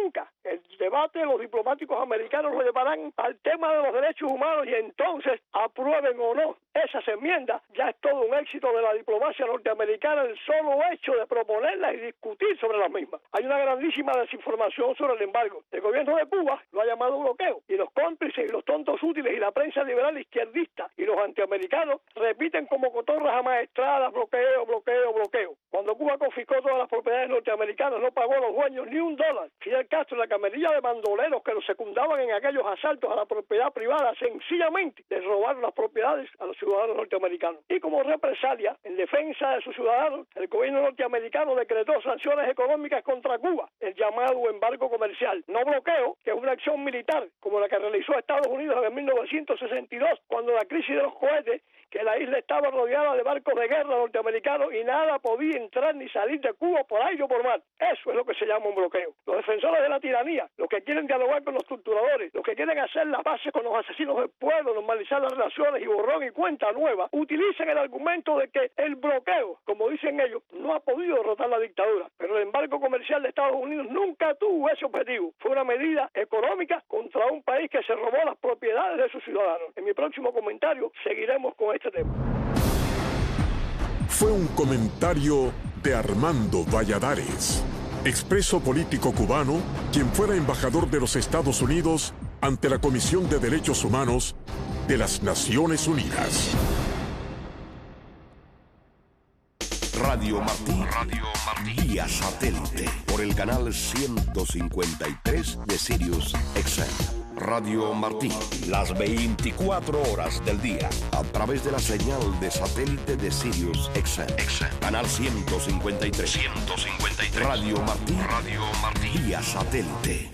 El debate los diplomáticos americanos lo llevarán al tema de los derechos humanos y entonces, aprueben o no esas enmiendas, ya es todo un éxito de la diplomacia norteamericana el solo hecho de proponerlas y discutir sobre las mismas. Hay una grandísima desinformación sobre el embargo. El gobierno de Cuba lo ha llamado bloqueo y los cómplices y los tontos útiles y la prensa liberal izquierdista y los antiamericanos repiten como cotorras amaestradas bloqueo, bloqueo, bloqueo. Cuando Cuba confiscó todas las propiedades norteamericanas no pagó a los dueños ni un dólar. Fidel Castro y la camarilla de bandoleros que los secundaban en aquellos asaltos a la propiedad privada sencillamente les robaron las propiedades a los ciudadanos norteamericanos. Y como represalia, en defensa de sus ciudadanos, el gobierno norteamericano decretó sanciones económicas contra Cuba, el llamado embargo comercial. No bloqueo, que es una acción militar, como la que realizó Estados Unidos en mil novecientos sesenta y dos, cuando la crisis de los cohetes, que la isla estaba rodeada de barcos de guerra norteamericanos y nada podía entrar ni salir de Cuba por aire o por mar. Eso es lo que se llama un bloqueo. Los defensores de la tiranía, los que quieren dialogar con los torturadores, los que quieren hacer las bases con los asesinos del pueblo, normalizar las relaciones y borrón y cuenta nueva, utilizan el argumento de que el bloqueo, como dicen ellos, no ha podido derrotar la dictadura. Pero el embargo comercial de Estados Unidos nunca tuvo ese objetivo. Fue una medida económica contra un país que se robó las propiedades de sus ciudadanos. En mi próximo comentario seguiremos con este tema. Fue un comentario de Armando Valladares, expreso político cubano, quien fuera embajador de los Estados Unidos ante la Comisión de Derechos Humanos de las Naciones Unidas. Radio Martí, Radio Martí, vía satélite, por el canal ciento cincuenta y tres de Sirius X M. Radio Martí, las veinticuatro horas del día, a través de la señal de satélite de Sirius X M. Canal ciento cincuenta y tres. ciento cincuenta y tres. Radio Martí, Radio Martí, vía satélite.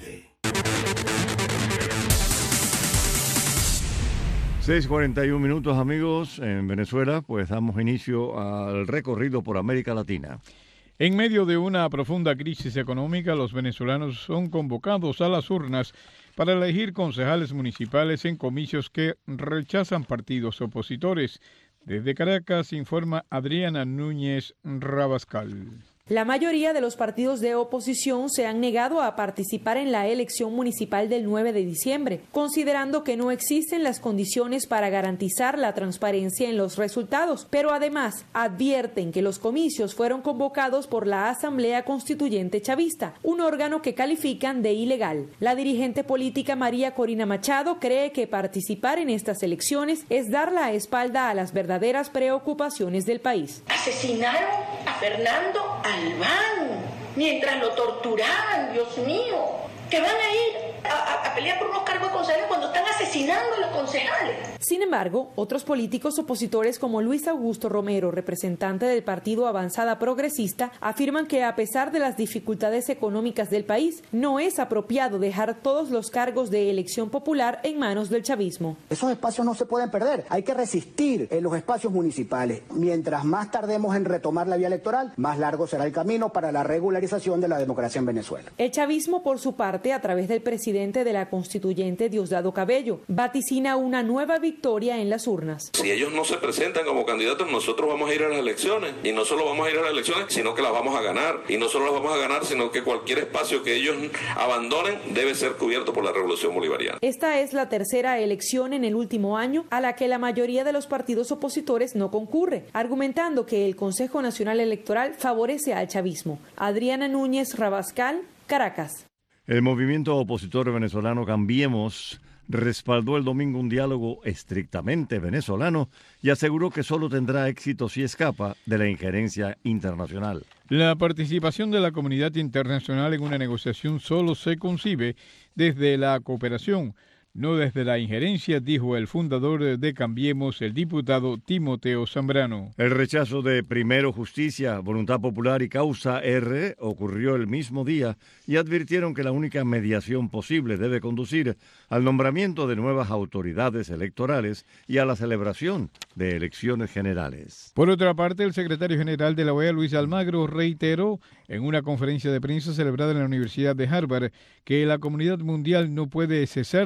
seis cuarenta y uno minutos, amigos. En Venezuela, pues damos inicio al recorrido por América Latina. En medio de una profunda crisis económica, los venezolanos son convocados a las urnas para elegir concejales municipales en comicios que rechazan partidos opositores. Desde Caracas informa Adriana Núñez Rabascal. La mayoría de los partidos de oposición se han negado a participar en la elección municipal del nueve de diciembre, considerando que no existen las condiciones para garantizar la transparencia en los resultados, pero además advierten que los comicios fueron convocados por la Asamblea Constituyente Chavista, un órgano que califican de ilegal. La dirigente política María Corina Machado cree que participar en estas elecciones es dar la espalda a las verdaderas preocupaciones del país. Asesinaron a Fernando Albán, mientras lo torturaban, Dios mío, que van a ir a, a, a pelear por unos cargos de concejales cuando están asesinando a los concejales. Sin embargo, otros políticos opositores como Luis Augusto Romero, representante del Partido Avanzada Progresista, afirman que a pesar de las dificultades económicas del país, no es apropiado dejar todos los cargos de elección popular en manos del chavismo. Esos espacios no se pueden perder, hay que resistir en los espacios municipales. Mientras más tardemos en retomar la vía electoral, más largo será el camino para la regularización de la democracia en Venezuela. El chavismo, por su parte, a través del presidente de la constituyente Diosdado Cabello, vaticina una nueva victoria en las urnas. Si ellos no se presentan como candidatos, nosotros vamos a ir a las elecciones, y no solo vamos a ir a las elecciones, sino que las vamos a ganar, y no solo las vamos a ganar, sino que cualquier espacio que ellos abandonen debe ser cubierto por la Revolución Bolivariana. Esta es la tercera elección en el último año a la que la mayoría de los partidos opositores no concurre, argumentando que el Consejo Nacional Electoral favorece al chavismo. Adriana Núñez Rabascal, Caracas. El movimiento opositor venezolano Cambiemos respaldó el domingo un diálogo estrictamente venezolano y aseguró que solo tendrá éxito si escapa de la injerencia internacional. La participación de la comunidad internacional en una negociación solo se concibe desde la cooperación, no desde la injerencia, dijo el fundador de Cambiemos, el diputado Timoteo Zambrano. El rechazo de Primero Justicia, Voluntad Popular y Causa R ocurrió el mismo día y advirtieron que la única mediación posible debe conducir al nombramiento de nuevas autoridades electorales y a la celebración de elecciones generales. Por otra parte, el secretario general de la O E A, Luis Almagro, reiteró en una conferencia de prensa celebrada en la Universidad de Harvard que la comunidad mundial no puede cesar de ayudar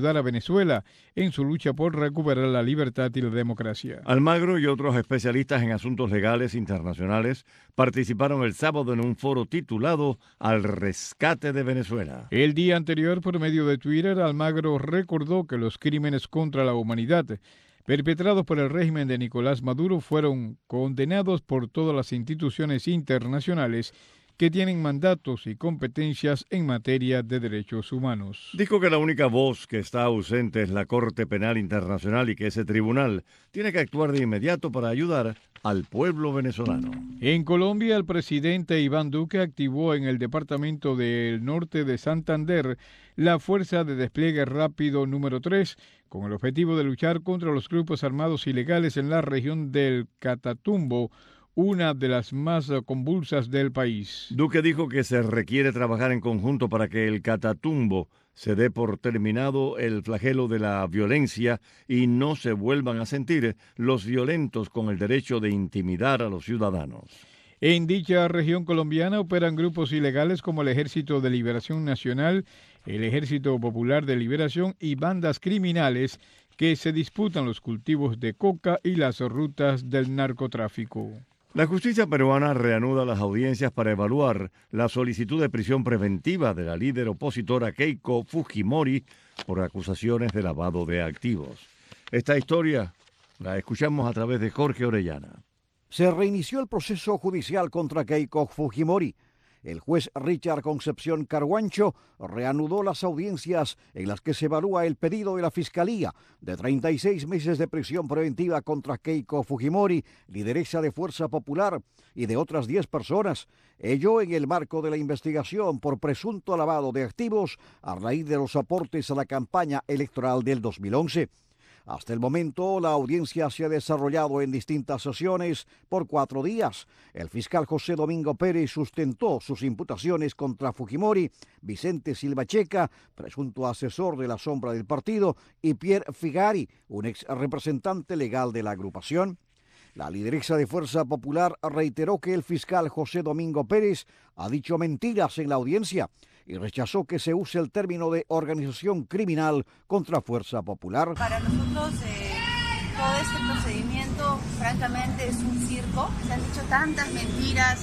ayudar a Venezuela en su lucha por recuperar la libertad y la democracia. Almagro y otros especialistas en asuntos legales internacionales participaron el sábado en un foro titulado Al rescate de Venezuela. El día anterior, por medio de Twitter, Almagro recordó que los crímenes contra la humanidad perpetrados por el régimen de Nicolás Maduro fueron condenados por todas las instituciones internacionales que tienen mandatos y competencias en materia de derechos humanos. Dijo que la única voz que está ausente es la Corte Penal Internacional y que ese tribunal tiene que actuar de inmediato para ayudar al pueblo venezolano. En Colombia, el presidente Iván Duque activó en el departamento del norte de Santander la Fuerza de Despliegue Rápido número tres, con el objetivo de luchar contra los grupos armados ilegales en la región del Catatumbo, una de las más convulsas del país. Duque dijo que se requiere trabajar en conjunto para que el Catatumbo se dé por terminado el flagelo de la violencia y no se vuelvan a sentir los violentos con el derecho de intimidar a los ciudadanos. En dicha región colombiana operan grupos ilegales como el Ejército de Liberación Nacional, el Ejército Popular de Liberación y bandas criminales que se disputan los cultivos de coca y las rutas del narcotráfico. La justicia peruana reanuda las audiencias para evaluar la solicitud de prisión preventiva de la líder opositora Keiko Fujimori por acusaciones de lavado de activos. Esta historia la escuchamos a través de Jorge Orellana. Se reinició el proceso judicial contra Keiko Fujimori. El juez Richard Concepción Carguancho reanudó las audiencias en las que se evalúa el pedido de la Fiscalía de treinta y seis meses de prisión preventiva contra Keiko Fujimori, lideresa de Fuerza Popular, y de otras diez personas, ello en el marco de la investigación por presunto lavado de activos a raíz de los aportes a la campaña electoral del dos mil once. Hasta el momento, la audiencia se ha desarrollado en distintas sesiones por cuatro días. El fiscal José Domingo Pérez sustentó sus imputaciones contra Fujimori, Vicente Silva Checa, presunto asesor de la sombra del partido, y Pierre Figari, un ex representante legal de la agrupación. La lideresa de Fuerza Popular reiteró que el fiscal José Domingo Pérez ha dicho mentiras en la audiencia y rechazó que se use el término de organización criminal contra Fuerza Popular. Para nosotros eh, todo este procedimiento francamente es un circo. Se han dicho tantas mentiras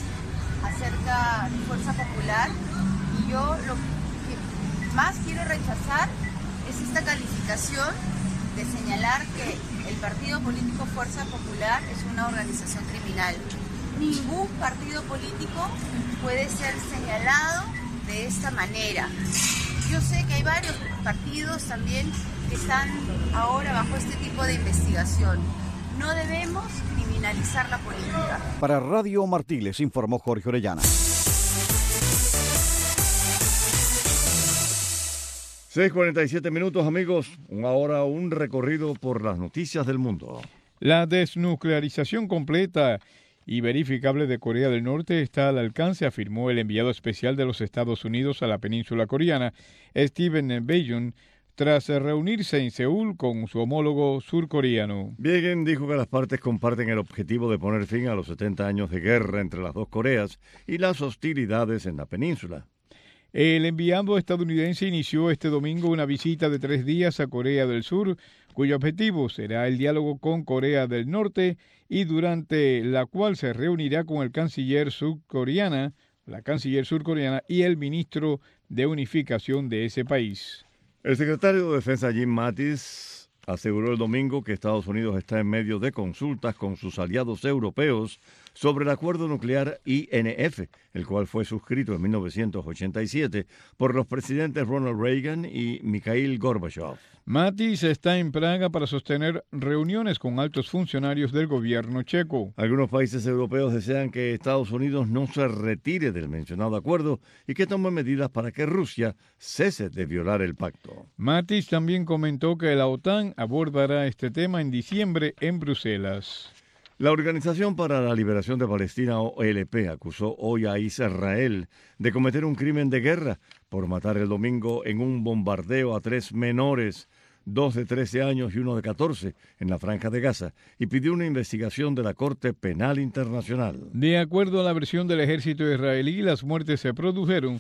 acerca de Fuerza Popular y yo lo que más quiero rechazar es esta calificación de señalar que el partido político Fuerza Popular es una organización criminal. Ningún partido político puede ser señalado de esta manera. Yo sé que hay varios partidos también que están ahora bajo este tipo de investigación. No debemos criminalizar la política. Para Radio Martí les informó Jorge Orellana. seis cuarenta y siete minutos, amigos. Ahora un recorrido por las noticias del mundo. La desnuclearización completa y verificable de Corea del Norte está al alcance, afirmó el enviado especial de los Estados Unidos a la península coreana, Stephen Biegun, tras reunirse en Seúl con su homólogo surcoreano. Biegun dijo que las partes comparten el objetivo de poner fin a los setenta años de guerra entre las dos Coreas y las hostilidades en la península. El enviado estadounidense inició este domingo una visita de tres días a Corea del Sur, cuyo objetivo será el diálogo con Corea del Norte y durante la cual se reunirá con el canciller surcoreana, la canciller surcoreana y el ministro de unificación de ese país. El secretario de Defensa Jim Mattis aseguró el domingo que Estados Unidos está en medio de consultas con sus aliados europeos sobre el acuerdo nuclear I N F, el cual fue suscrito en mil novecientos ochenta y siete por los presidentes Ronald Reagan y Mikhail Gorbachev. Mattis está en Praga para sostener reuniones con altos funcionarios del gobierno checo. Algunos países europeos desean que Estados Unidos no se retire del mencionado acuerdo y que tome medidas para que Rusia cese de violar el pacto. Mattis también comentó que la OTAN abordará este tema en diciembre en Bruselas. La Organización para la Liberación de Palestina, O L P, acusó hoy a Israel de cometer un crimen de guerra por matar el domingo en un bombardeo a tres menores, dos de trece años y uno de catorce, en la Franja de Gaza, y pidió una investigación de la Corte Penal Internacional. De acuerdo a la versión del ejército israelí, las muertes se produjeron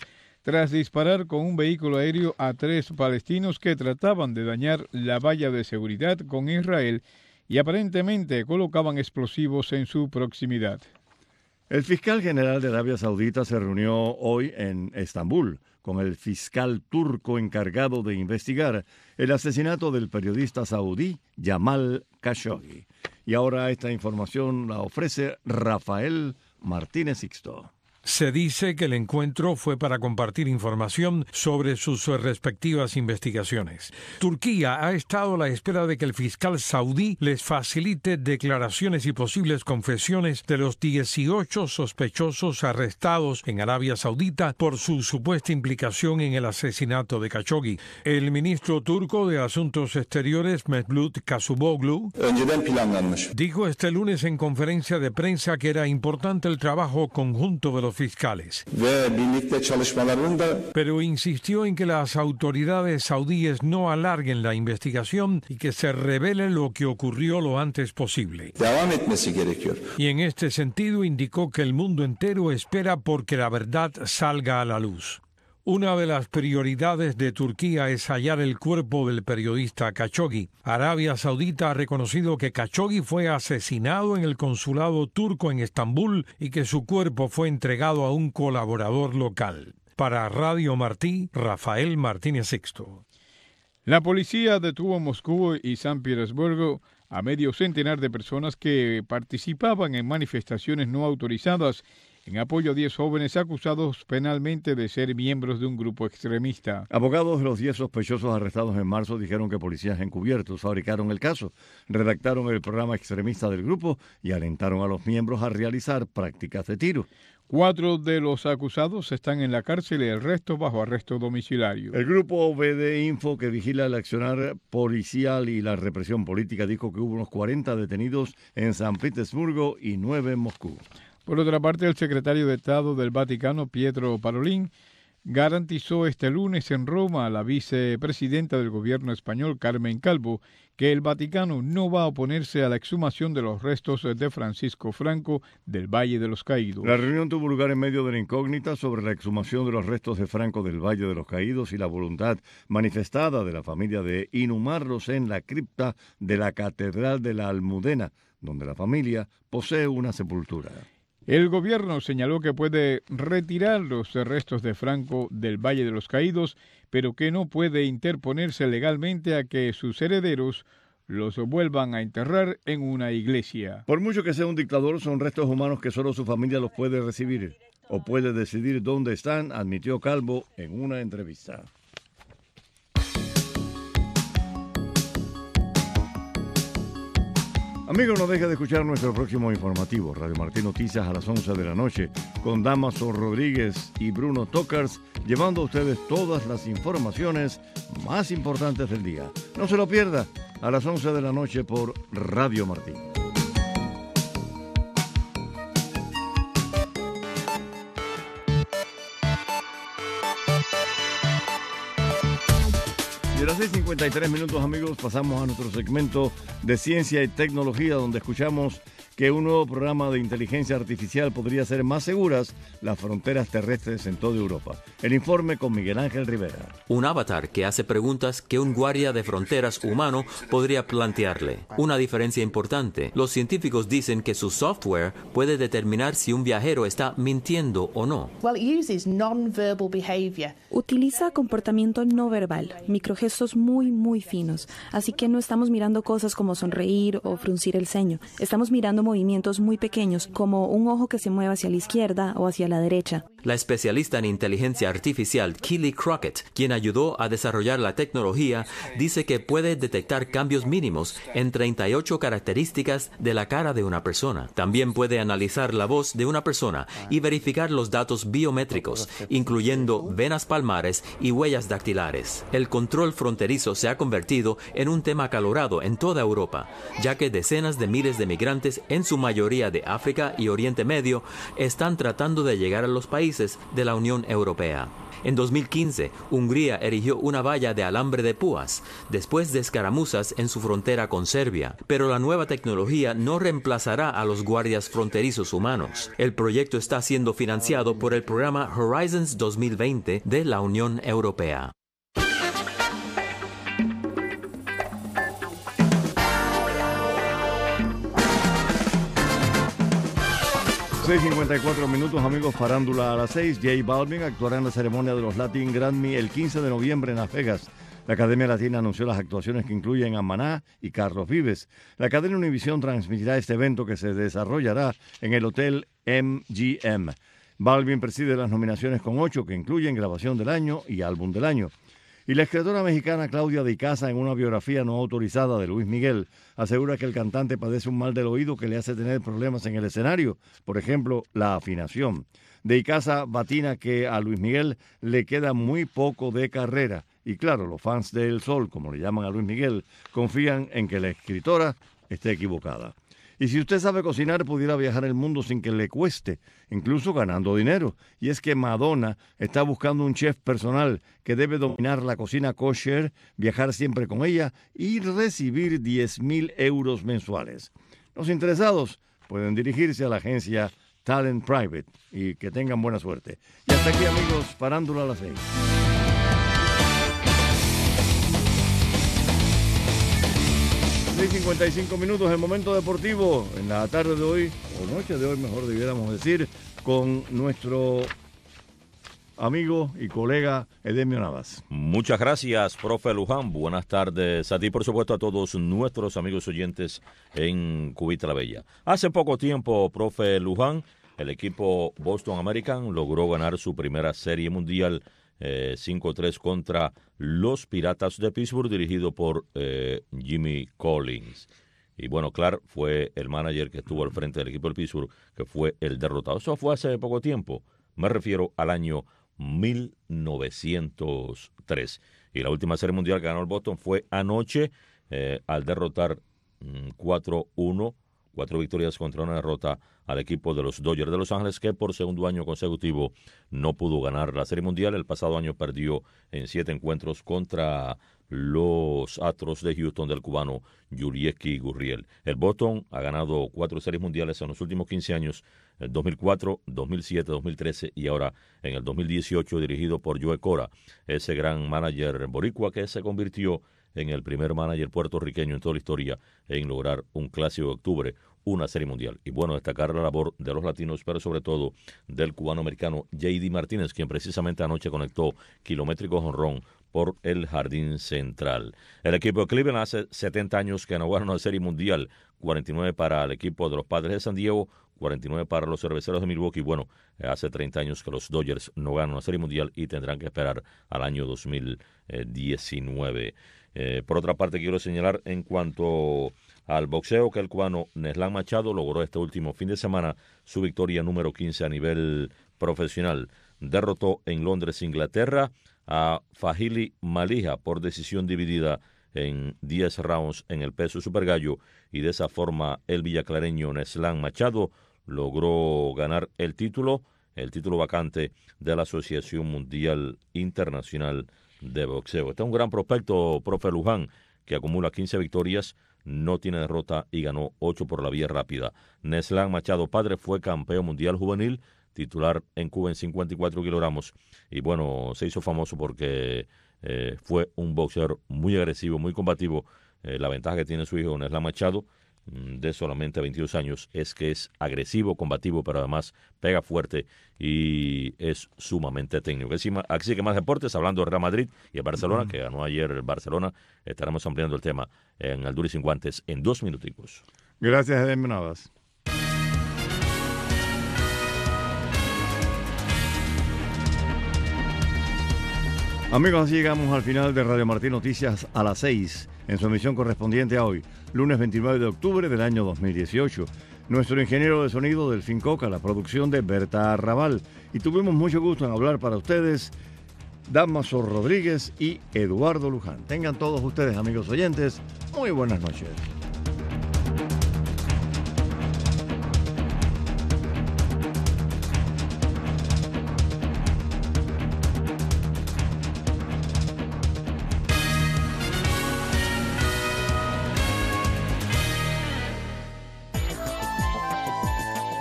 tras disparar con un vehículo aéreo a tres palestinos que trataban de dañar la valla de seguridad con Israel y aparentemente colocaban explosivos en su proximidad. El fiscal general de Arabia Saudita se reunió hoy en Estambul con el fiscal turco encargado de investigar el asesinato del periodista saudí Jamal Khashoggi. Y ahora esta información la ofrece Rafael Martínez Sixto. Se dice que el encuentro fue para compartir información sobre sus respectivas investigaciones. Turquía ha estado a la espera de que el fiscal saudí les facilite declaraciones y posibles confesiones de los dieciocho sospechosos arrestados en Arabia Saudita por su supuesta implicación en el asesinato de Khashoggi. El ministro turco de Asuntos Exteriores, Mevlut Cavusoglu, dijo este lunes en conferencia de prensa que era importante el trabajo conjunto de los fiscales. Pero insistió en que las autoridades saudíes no alarguen la investigación y que se revele lo que ocurrió lo antes posible. Y en este sentido indicó que el mundo entero espera porque la verdad salga a la luz. Una de las prioridades de Turquía es hallar el cuerpo del periodista Khashoggi. Arabia Saudita ha reconocido que Khashoggi fue asesinado en el consulado turco en Estambul y que su cuerpo fue entregado a un colaborador local. Para Radio Martí, Rafael Martínez Sixto. La policía detuvo en Moscú y San Petersburgo a medio centenar de personas que participaban en manifestaciones no autorizadas en apoyo a diez jóvenes acusados penalmente de ser miembros de un grupo extremista. Abogados de los diez sospechosos arrestados en marzo dijeron que policías encubiertos fabricaron el caso, redactaron el programa extremista del grupo y alentaron a los miembros a realizar prácticas de tiro. Cuatro de los acusados están en la cárcel y el resto bajo arresto domiciliario. El grupo B D Info, que vigila el accionar policial y la represión política, dijo que hubo unos cuarenta detenidos en San Petersburgo y nueve en Moscú. Por otra parte, el secretario de Estado del Vaticano, Pietro Parolin, garantizó este lunes en Roma a la vicepresidenta del gobierno español, Carmen Calvo, que el Vaticano no va a oponerse a la exhumación de los restos de Francisco Franco del Valle de los Caídos. La reunión tuvo lugar en medio de la incógnita sobre la exhumación de los restos de Franco del Valle de los Caídos y la voluntad manifestada de la familia de inhumarlos en la cripta de la Catedral de la Almudena, donde la familia posee una sepultura. El gobierno señaló que puede retirar los restos de Franco del Valle de los Caídos, pero que no puede interponerse legalmente a que sus herederos los vuelvan a enterrar en una iglesia. Por mucho que sea un dictador, son restos humanos que solo su familia los puede recibir o puede decidir dónde están, admitió Calvo en una entrevista. Amigos, no deje de escuchar nuestro próximo informativo, Radio Martí Noticias a las once de la noche, con Damaso Rodríguez y Bruno Tocars, llevando a ustedes todas las informaciones más importantes del día. No se lo pierda, a las once de la noche por Radio Martí. Y a las seis cincuenta y tres minutos, amigos, pasamos a nuestro segmento de ciencia y tecnología, donde escuchamos que un nuevo programa de inteligencia artificial podría hacer más seguras las fronteras terrestres en toda Europa. El informe con Miguel Ángel Rivera. Un avatar que hace preguntas que un guardia de fronteras humano podría plantearle. Una diferencia importante. Los científicos dicen que su software puede determinar si un viajero está mintiendo o no. Utiliza comportamiento no verbal, microgestos muy, muy finos. Así que no estamos mirando cosas como sonreír o fruncir el ceño. Estamos mirando movimientos muy pequeños, como un ojo que se mueve hacia la izquierda o hacia la derecha. La especialista en inteligencia artificial Kelly Crockett, quien ayudó a desarrollar la tecnología, dice que puede detectar cambios mínimos en treinta y ocho características de la cara de una persona. También puede analizar la voz de una persona y verificar los datos biométricos, incluyendo venas palmares y huellas dactilares. El control fronterizo se ha convertido en un tema acalorado en toda Europa, ya que decenas de miles de migrantes, en su mayoría de África y Oriente Medio, están tratando de llegar a los países de la Unión Europea. En dos mil quince, Hungría erigió una valla de alambre de púas, después de escaramuzas en su frontera con Serbia. Pero la nueva tecnología no reemplazará a los guardias fronterizos humanos. El proyecto está siendo financiado por el programa Horizons dos mil veinte de la Unión Europea. seis cincuenta y cuatro minutos, amigos, farándula a las seis. J Balvin actuará en la ceremonia de los Latin Grammy el quince de noviembre en Las Vegas. La Academia Latina anunció las actuaciones que incluyen a Maná y Carlos Vives. La cadena Univisión transmitirá este evento que se desarrollará en el Hotel M G M. Balvin preside las nominaciones con ocho, que incluyen Grabación del Año y Álbum del Año. Y la escritora mexicana Claudia de Icaza, en una biografía no autorizada de Luis Miguel, asegura que el cantante padece un mal del oído que le hace tener problemas en el escenario, por ejemplo, la afinación. De Icaza vatina que a Luis Miguel le queda muy poco de carrera. Y claro, los fans de El Sol, como le llaman a Luis Miguel, confían en que la escritora esté equivocada. Y si usted sabe cocinar, pudiera viajar el mundo sin que le cueste, incluso ganando dinero. Y es que Madonna está buscando un chef personal que debe dominar la cocina kosher, viajar siempre con ella y recibir diez mil euros mensuales. Los interesados pueden dirigirse a la agencia Talent Private y que tengan buena suerte. Y hasta aquí, amigos, farándula a las seis. seis cincuenta y cinco minutos, el momento deportivo en la tarde de hoy, o noche de hoy mejor debiéramos decir, con nuestro amigo y colega Edemio Navas. Muchas gracias, profe Luján. Buenas tardes a ti, por supuesto, a todos nuestros amigos oyentes en Cubita la Bella. Hace poco tiempo, profe Luján, el equipo Boston American logró ganar su primera serie mundial Eh, cinco tres contra los Piratas de Pittsburgh, dirigido por eh, Jimmy Collins. Y bueno, Clark fue el manager que estuvo al frente del equipo del Pittsburgh, que fue el derrotado. Eso fue hace poco tiempo. Me refiero al año mil novecientos tres. Y la última serie mundial que ganó el Boston fue anoche, eh, al derrotar mm, cuatro uno, cuatro victorias contra una derrota al equipo de los Dodgers de Los Ángeles, que por segundo año consecutivo no pudo ganar la Serie Mundial. El pasado año perdió en siete encuentros contra los Astros de Houston del cubano Yuriesky Gurriel. El Boston ha ganado cuatro Series Mundiales en los últimos quince años, el dos mil cuatro, dos mil siete, dos mil trece y ahora en el dos mil dieciocho, dirigido por Joe Cora, ese gran manager boricua que se convirtió en el primer manager puertorriqueño en toda la historia en lograr un Clásico de Octubre, una Serie Mundial. Y bueno, destacar la labor de los latinos, pero sobre todo del cubano-americano J D Martínez, quien precisamente anoche conectó kilométrico jonrón por el jardín central. El equipo de Cleveland hace setenta años que no gana una Serie Mundial, cuarenta y nueve para el equipo de los Padres de San Diego, cuarenta y nueve para los Cerveceros de Milwaukee. Bueno, hace treinta años que los Dodgers no ganan una Serie Mundial y tendrán que esperar al año dos mil diecinueve. Eh, por otra parte, quiero señalar en cuanto al boxeo que el cubano Neslan Machado logró este último fin de semana su victoria número quince a nivel profesional. Derrotó en Londres, Inglaterra, a Fahili Malija por decisión dividida en diez rounds en el peso supergallo, y de esa forma el villaclareño Neslan Machado logró ganar el título, el título vacante de la Asociación Mundial Internacional de Boxeo. Este es un gran prospecto, profe Luján, que acumula quince victorias, no tiene derrota y ganó ocho por la vía rápida. Neslan Machado padre fue campeón mundial juvenil, titular en Cuba en cincuenta y cuatro kilogramos, y bueno, se hizo famoso porque eh, fue un boxeador muy agresivo, muy combativo. Eh, la ventaja que tiene su hijo Neslan Machado, de solamente veintidós años, es que es agresivo, combativo, pero además pega fuerte y es sumamente técnico. Así que más deportes, hablando de Real Madrid y el Barcelona, uh-huh. que ganó ayer el Barcelona, estaremos ampliando el tema en Alduris Sin Guantes en dos minuticos. Gracias, Edemio Navas. Amigos, así llegamos al final de Radio Martí Noticias a las seis, en su emisión correspondiente a hoy, lunes veintinueve de octubre del año dos mil dieciocho. Nuestro ingeniero de sonido, Delfín Coca, la producción de Berta Arrabal. Y tuvimos mucho gusto en hablar para ustedes, Damaso Rodríguez y Eduardo Luján. Tengan todos ustedes, amigos oyentes, muy buenas noches.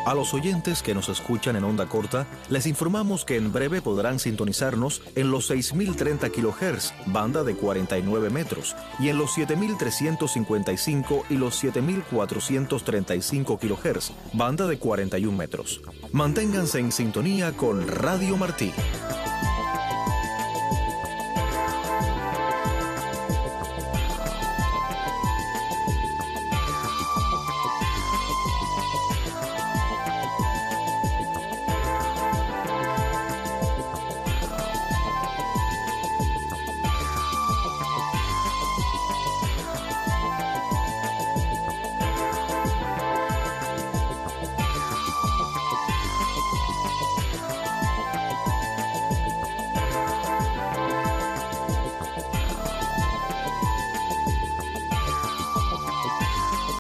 A los oyentes que nos escuchan en onda corta, les informamos que en breve podrán sintonizarnos en los seis mil treinta kilohertz, banda de cuarenta y nueve metros, y en los siete mil trescientos cincuenta y cinco y los siete mil cuatrocientos treinta y cinco kilohertz, banda de cuarenta y un metros. Manténganse en sintonía con Radio Martí.